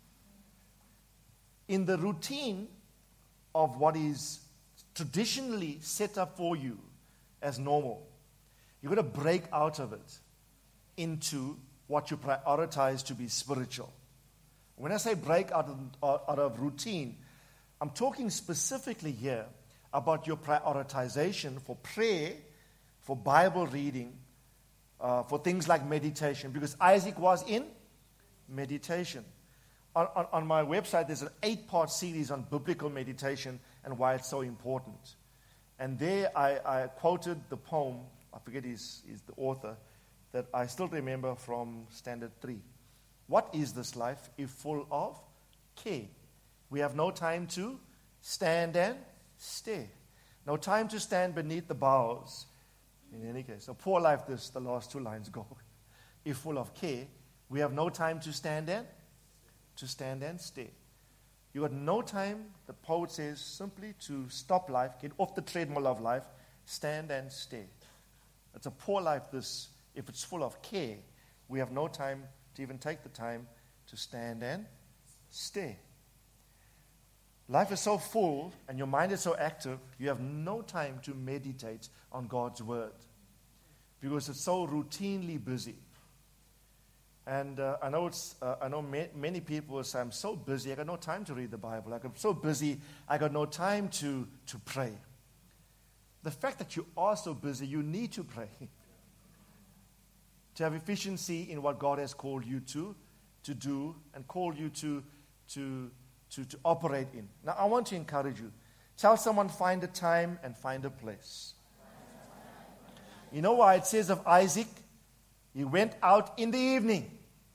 In the routine of what is traditionally set up for you as normal, you've got to break out of it into what you prioritize to be spiritual. When I say break out of routine, I'm talking specifically here about your prioritization for prayer, for Bible reading, for things like meditation, because Isaac was in meditation. On my website, there's an 8-part series on biblical meditation and why it's so important. And there I quoted the poem, I forget he's the author, that I still remember from Standard 3. What is this life if full of care? We have no time to stand and stare. No time to stand beneath the boughs. In any case, a poor life, the last 2 lines go. If full of care, we have no time to stand and stare. You got no time, the poet says, simply to stop life, get off the treadmill of life, stand and stare. It's a poor life, this, if it's full of care. We have no time to even take the time to stand and stare. Life is so full and your mind is so active, you have no time to meditate on God's word because it's so routinely busy. And I know many people will say, I'm so busy, I got no time to read the Bible. I'm so busy, I got no time to pray. The fact that you are so busy, you need to pray. To have efficiency in what God has called you to do and called you to operate in. Now, I want to encourage you. Tell someone, find a time and find a place. You know why it says of Isaac, he went out in the evening.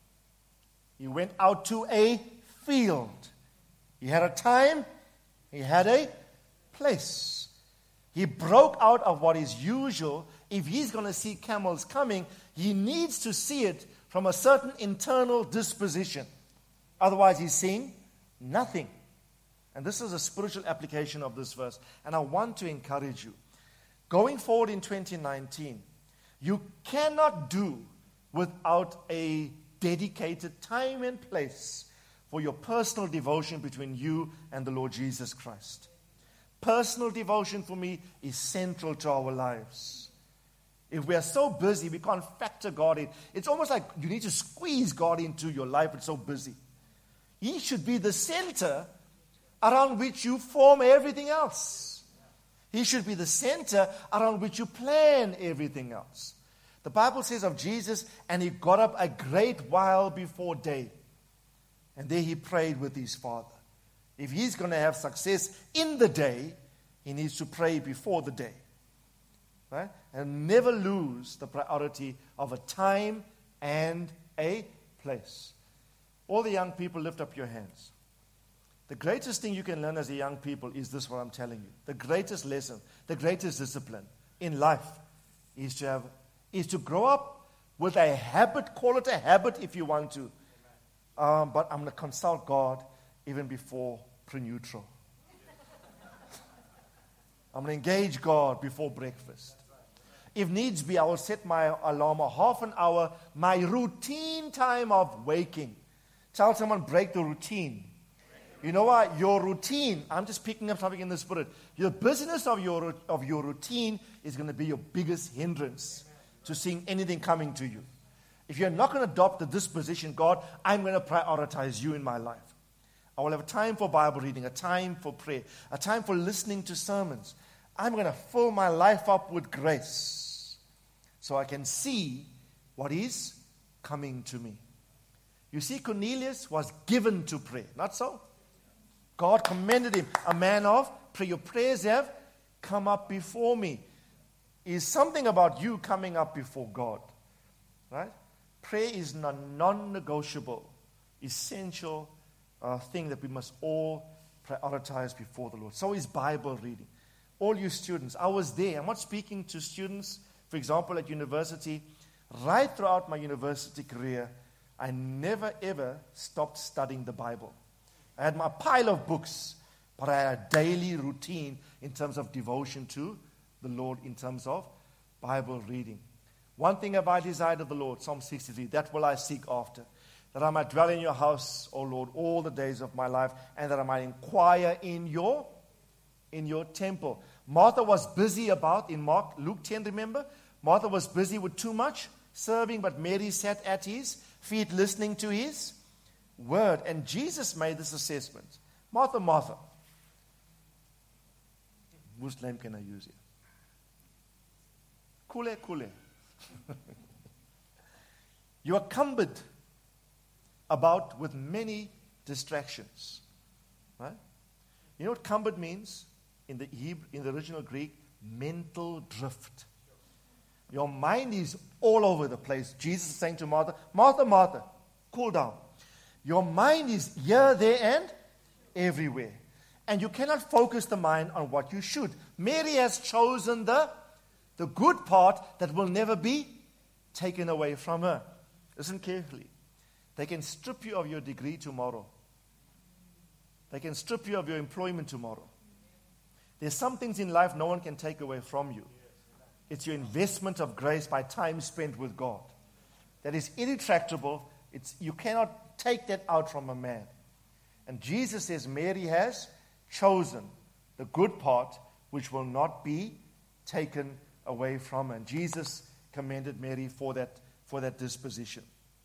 He went out to a field. He had a time, he had a place. He broke out of what is usual. If he's going to see camels coming, he needs to see it from a certain internal disposition. Otherwise, he's seeing nothing. And this is a spiritual application of this verse. And I want to encourage you. Going forward in 2019, you cannot do without a dedicated time and place for your personal devotion between you and the Lord Jesus Christ. Personal devotion for me is central to our lives. If we are so busy, we can't factor God in. It's almost like you need to squeeze God into your life. It's so busy. He should be the center around which you form everything else. He should be the center around which you plan everything else. The Bible says of Jesus, and he got up a great while before day. And there he prayed with his Father. If he's going to have success in the day, he needs to pray before the day. Right? And never lose the priority of a time and a place. All the young people, lift up your hands. The greatest thing you can learn as a young people is this, what I'm telling you. The greatest lesson, the greatest discipline in life is to grow up with a habit. Call it a habit if you want to. But I'm going to consult God even before pre-neutral. I'm going to engage God before breakfast. If needs be, I will set my alarm a half an hour, my routine time of waking. Tell someone, break the routine. You know what? Your routine, I'm just picking up something in the spirit. Your business of your routine is going to be your biggest hindrance to seeing anything coming to you. If you're not going to adopt the disposition, God, I'm going to prioritize you in my life. I will have a time for Bible reading, a time for prayer, a time for listening to sermons. I'm going to fill my life up with grace so I can see what is coming to me. You see, Cornelius was given to pray, not so? God commended him, a man of prayer. Your prayers have come up before me. Is something about you coming up before God, right? Prayer is non-negotiable, essential thing that we must all prioritize before the Lord. So is Bible reading. All you students, I was there. I'm not speaking to students, for example, at university. Right throughout my university career, I never ever stopped studying the Bible. I had my pile of books, but I had a daily routine in terms of devotion to the Lord, in terms of Bible reading. One thing have I desired of the Lord, Psalm 63, that will I seek after, that I might dwell in your house, O Lord, all the days of my life, and that I might inquire in your temple. Martha was busy about, in Luke 10, remember? Martha was busy with too much serving, but Mary sat at his feet listening to his word. And Jesus made this assessment. Martha, Martha. Whose name can I use here? Kule. You are cumbered about with many distractions. Right? You know what cumbered means? In the original Greek, mental drift. Your mind is all over the place. Jesus is saying to Martha, Martha, Martha, cool down. Your mind is here, there, and everywhere. And you cannot focus the mind on what you should. Mary has chosen the good part that will never be taken away from her. Listen carefully. They can strip you of your degree tomorrow. They can strip you of your employment tomorrow. There's some things in life no one can take away from you. It's your investment of grace by time spent with God. That is irretractable. You cannot take that out from a man. And Jesus says Mary has chosen the good part which will not be taken away from her. And Jesus commended Mary for that disposition.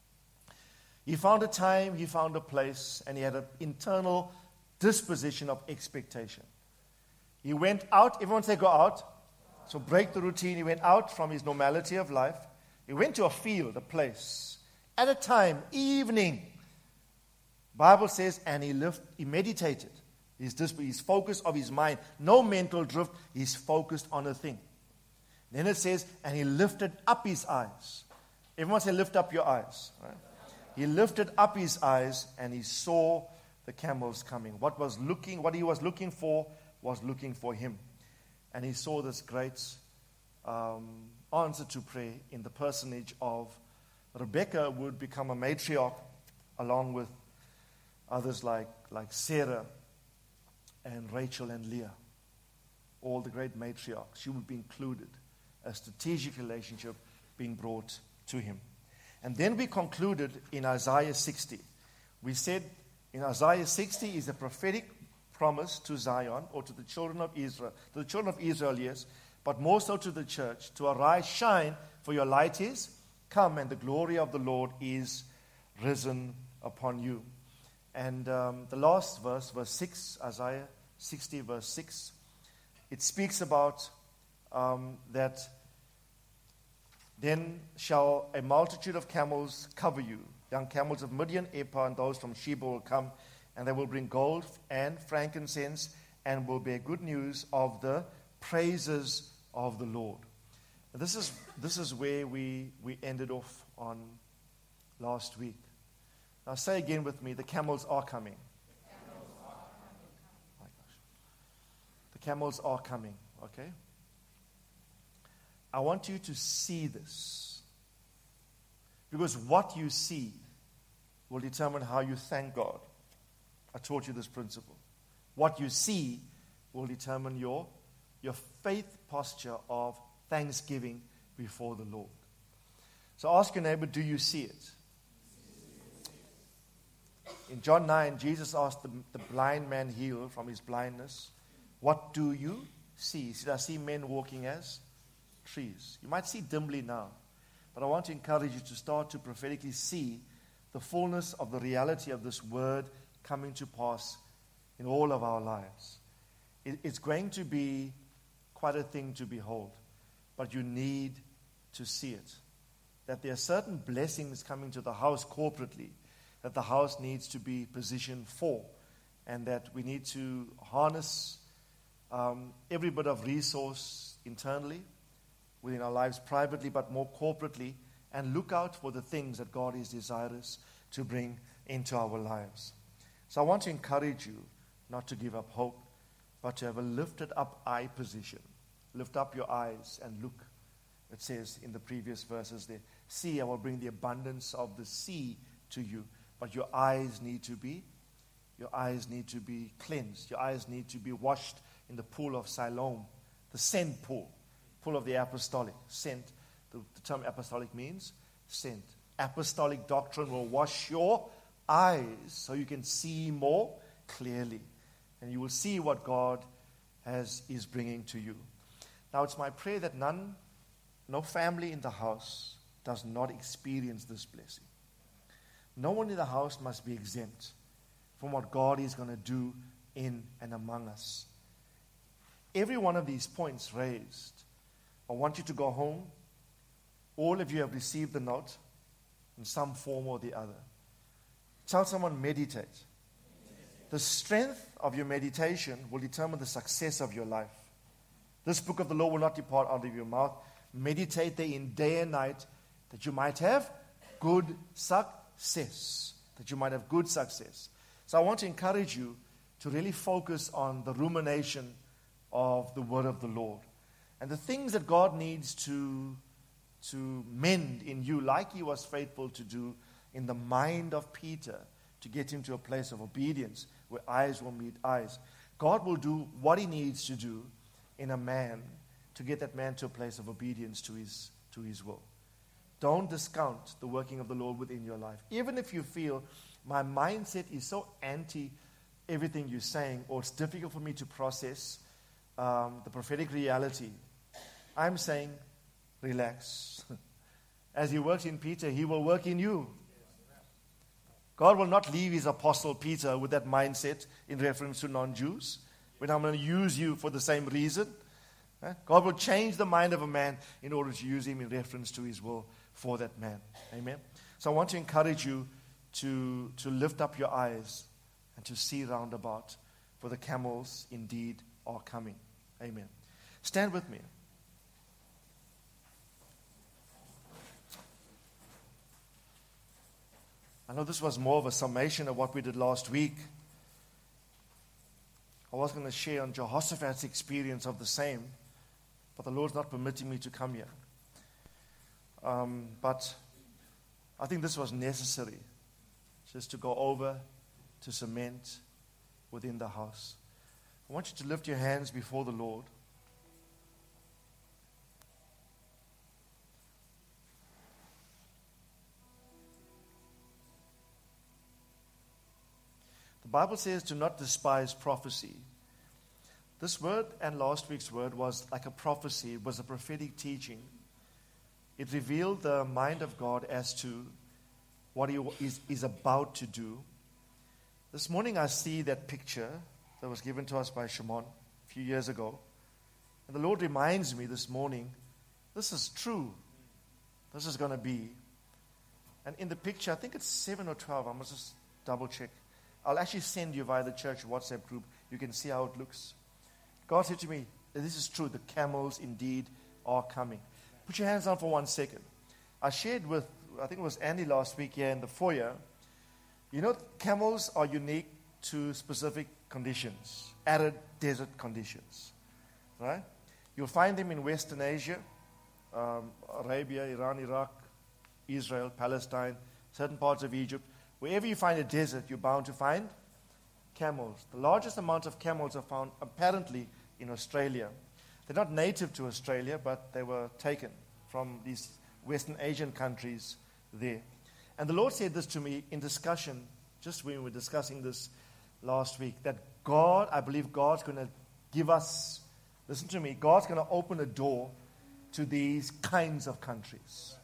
He found a time, he found a place, and he had an internal disposition of expectation. He went out. Everyone say go out. So break the routine. He went out from his normality of life. He went to a field, a place. At a time, evening. Bible says, and he meditated. His focus of his mind. No mental drift. He's focused on a thing. Then it says, and he lifted up his eyes. Everyone say lift up your eyes. Right? He lifted up his eyes and he saw the camels coming. What he was looking for was looking for him. And he saw this great answer to prayer in the personage of Rebekah, who would become a matriarch along with others like Sarah and Rachel and Leah. All the great matriarchs. She would be included. A strategic relationship being brought to him. And then we concluded in Isaiah 60. We said in Isaiah 60 is a prophetic promise to Zion, or to the children of Israel. To the children of Israel, yes, but more so to the church. To arise, shine, for your light is come, and the glory of the Lord is risen upon you. And the last verse 6, Isaiah 60, verse 6, it speaks about that then shall a multitude of camels cover you. Young camels of Midian, Ephah, and those from Sheba will come, and they will bring gold and frankincense, and will bear good news of the praises of the Lord. This is where we ended off on last week. Now say again with me, the camels are coming. My gosh. The camels are coming, okay? I want you to see this. Because what you see will determine how you thank God. I taught you this principle. What you see will determine your faith posture of thanksgiving before the Lord. So ask your neighbor, do you see it? In John 9, Jesus asked the blind man healed from his blindness, what do you see? He said, I see men walking as trees. You might see dimly now, but I want to encourage you to start to prophetically see the fullness of the reality of this word coming to pass in all of our lives. It's going to be quite a thing to behold, but you need to see it. That there are certain blessings coming to the house corporately that the house needs to be positioned for, and that we need to harness every bit of resource internally, within our lives privately, but more corporately, and look out for the things that God is desirous to bring into our lives. So I want to encourage you not to give up hope, but to have a lifted up eye position. Lift up your eyes and look. It says in the previous verses there, see, I will bring the abundance of the sea to you. But your eyes need to be cleansed. Your eyes need to be washed in the pool of Siloam, the sent pool of the apostolic. Sent, the term apostolic means sent. Apostolic doctrine will wash your eyes so you can see more clearly. And you will see what God is bringing to you. Now it's my prayer that no family in the house does not experience this blessing. No one in the house must be exempt from what God is going to do in and among us. Every one of these points raised, I want you to go home. All of you have received the note in some form or the other. Tell someone, meditate. The strength of your meditation will determine the success of your life. This book of the law will not depart out of your mouth. Meditate therein day and night, that you might have good success. So I want to encourage you to really focus on the rumination of the word of the Lord. And the things that God needs to mend in you, like he was faithful to do in the mind of Peter, to get him to a place of obedience where eyes will meet eyes. God will do what he needs to do in a man to get that man to a place of obedience to his will. Don't discount the working of the Lord within your life. Even if you feel my mindset is so anti everything you're saying, or it's difficult for me to process the prophetic reality, I'm saying, relax. As he works in Peter, he will work in you. God will not leave his apostle Peter with that mindset in reference to non-Jews, when I'm going to use you for the same reason. God will change the mind of a man in order to use him in reference to his will for that man. Amen. So I want to encourage you to lift up your eyes and to see round about, for the camels indeed are coming. Amen. Stand with me. I know this was more of a summation of what we did last week. I was going to share on Jehoshaphat's experience of the same, but the Lord's not permitting me to come here. But I think this was necessary, just to go over to cement within the house. I want you to lift your hands before the Lord. The Bible says, do not despise prophecy. This word and last week's word was like a prophecy. It was a prophetic teaching. It revealed the mind of God as to what he is about to do. This morning I see that picture that was given to us by Shimon a few years ago. And the Lord reminds me this morning, this is true. This is going to be. And in the picture, I think it's 7 or 12. I must just double check. I'll actually send you via the church WhatsApp group. You can see how it looks. God said to me, this is true. The camels indeed are coming. Put your hands down for 1 second. I shared with, I think it was Andy last week here in the foyer. You know, camels are unique to specific conditions, arid desert conditions. Right? You'll find them in Western Asia, Arabia, Iran, Iraq, Israel, Palestine, certain parts of Egypt. Wherever you find a desert, you're bound to find camels. The largest amount of camels are found apparently in Australia. They're not native to Australia, but they were taken from these Western Asian countries there. And the Lord said this to me in discussion, just when we were discussing this last week, that God, I believe God's going to give us, listen to me, God's going to open a door to these kinds of countries.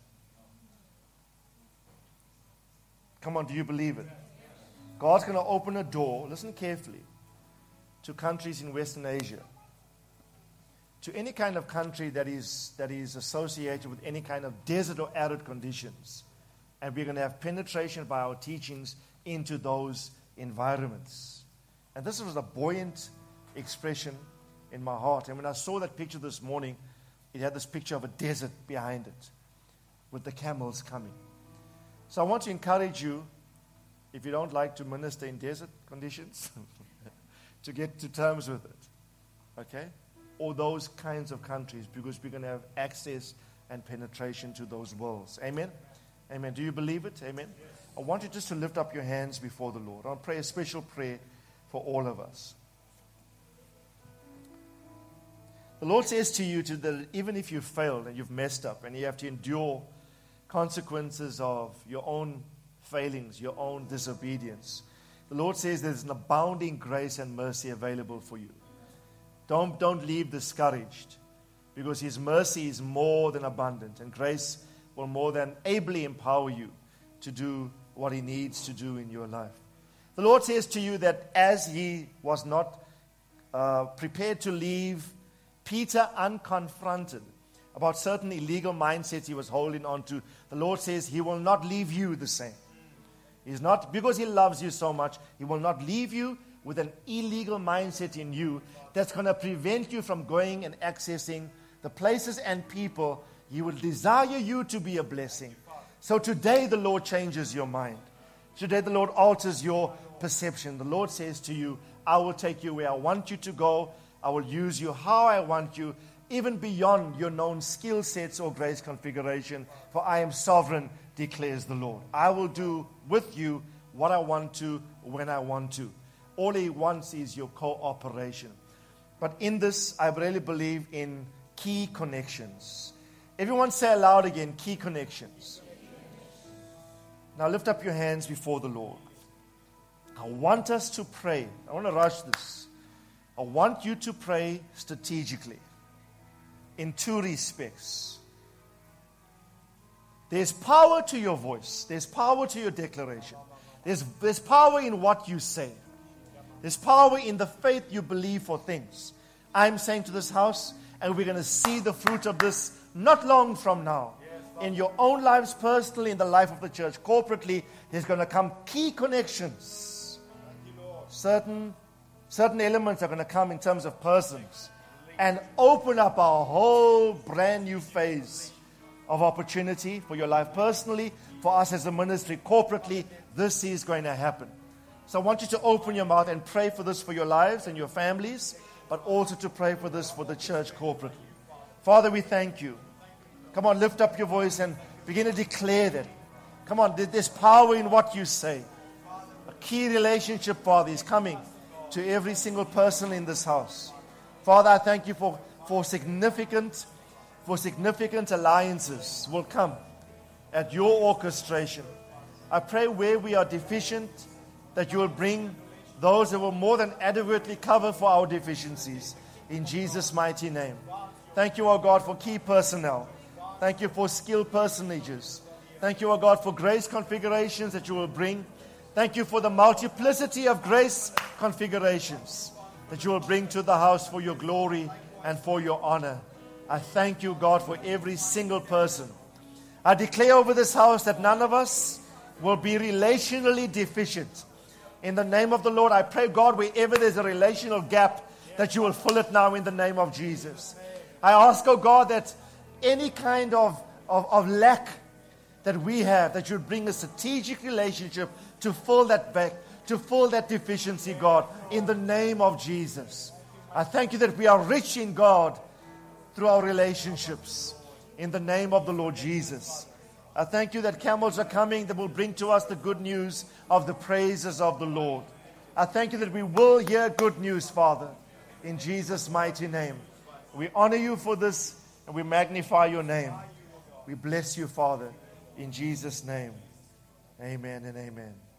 Come on, do you believe it? God's going to open a door, listen carefully, to countries in Western Asia. To any kind of country that is associated with any kind of desert or arid conditions. And we're going to have penetration by our teachings into those environments. And this was a buoyant expression in my heart. And when I saw that picture this morning, it had this picture of a desert behind it with the camels coming. So I want to encourage you if you don't like to minister in desert conditions, to get to terms with it. Okay? Or those kinds of countries, because we're going to have access and penetration to those worlds. Amen? Amen. Do you believe it? Amen? Yes. I want you just to lift up your hands before the Lord. I'll pray a special prayer for all of us. The Lord says to you that even if you've failed and you've messed up and you have to endure consequences of your own failings, your own disobedience, the Lord says there's an abounding grace and mercy available for you. Don't leave discouraged, because His mercy is more than abundant, and grace will more than ably empower you to do what He needs to do in your life. The Lord says to you that as He was not prepared to leave Peter unconfronted about certain illegal mindsets he was holding on to, the Lord says He will not leave you the same. He's not, because He loves you so much, He will not leave you with an illegal mindset in you that's going to prevent you from going and accessing the places and people He will desire you to be a blessing. So today the Lord changes your mind. Today the Lord alters your perception. The Lord says to you, I will take you where I want you to go. I will use you how I want you, even beyond your known skill sets or grace configuration. For I am sovereign, declares the Lord. I will do with you what I want to, when I want to. All He wants is your cooperation. But in this, I really believe in key connections. Everyone say aloud again, key connections. Now lift up your hands before the Lord. I want us to pray. I want to rush this. I want you to pray strategically in two respects. There's power to your voice. There's power to your declaration. There's power in what you say. There's power in the faith you believe for things. I'm saying to this house, and we're going to see the fruit of this not long from now. In your own lives personally, in the life of the church, corporately, there's going to come key connections. Certain elements are going to come in terms of persons and open up a whole brand new phase of opportunity for your life personally, for us as a ministry, corporately. This is going to happen. So I want you to open your mouth and pray for this for your lives and your families, but also to pray for this for the church corporately. Father, we thank you. Come on, lift up your voice and begin to declare that. Come on, there's power in what you say. A key relationship, Father, is coming to every single person in this house. Father, I thank you for significant alliances will come at your orchestration. I pray where we are deficient, that you will bring those that will more than adequately cover for our deficiencies. In Jesus' mighty name. Thank you, O God, for key personnel. Thank you for skilled personages. Thank you, O God, for grace configurations that you will bring. Thank you for the multiplicity of grace configurations that you will bring to the house for your glory and for your honor. I thank you, God, for every single person. I declare over this house that none of us will be relationally deficient. In the name of the Lord, I pray, God, wherever there's a relational gap, that you will fill it now in the name of Jesus. I ask, oh God, that any kind of lack that we have, that you would bring a strategic relationship to fill that back, to fill that deficiency, God, in the name of Jesus. I thank you that we are rich in God through our relationships, in the name of the Lord Jesus. I thank you that camels are coming that will bring to us the good news of the praises of the Lord. I thank you that we will hear good news, Father, in Jesus' mighty name. We honor you for this, and we magnify your name. We bless you, Father, in Jesus' name. Amen and amen.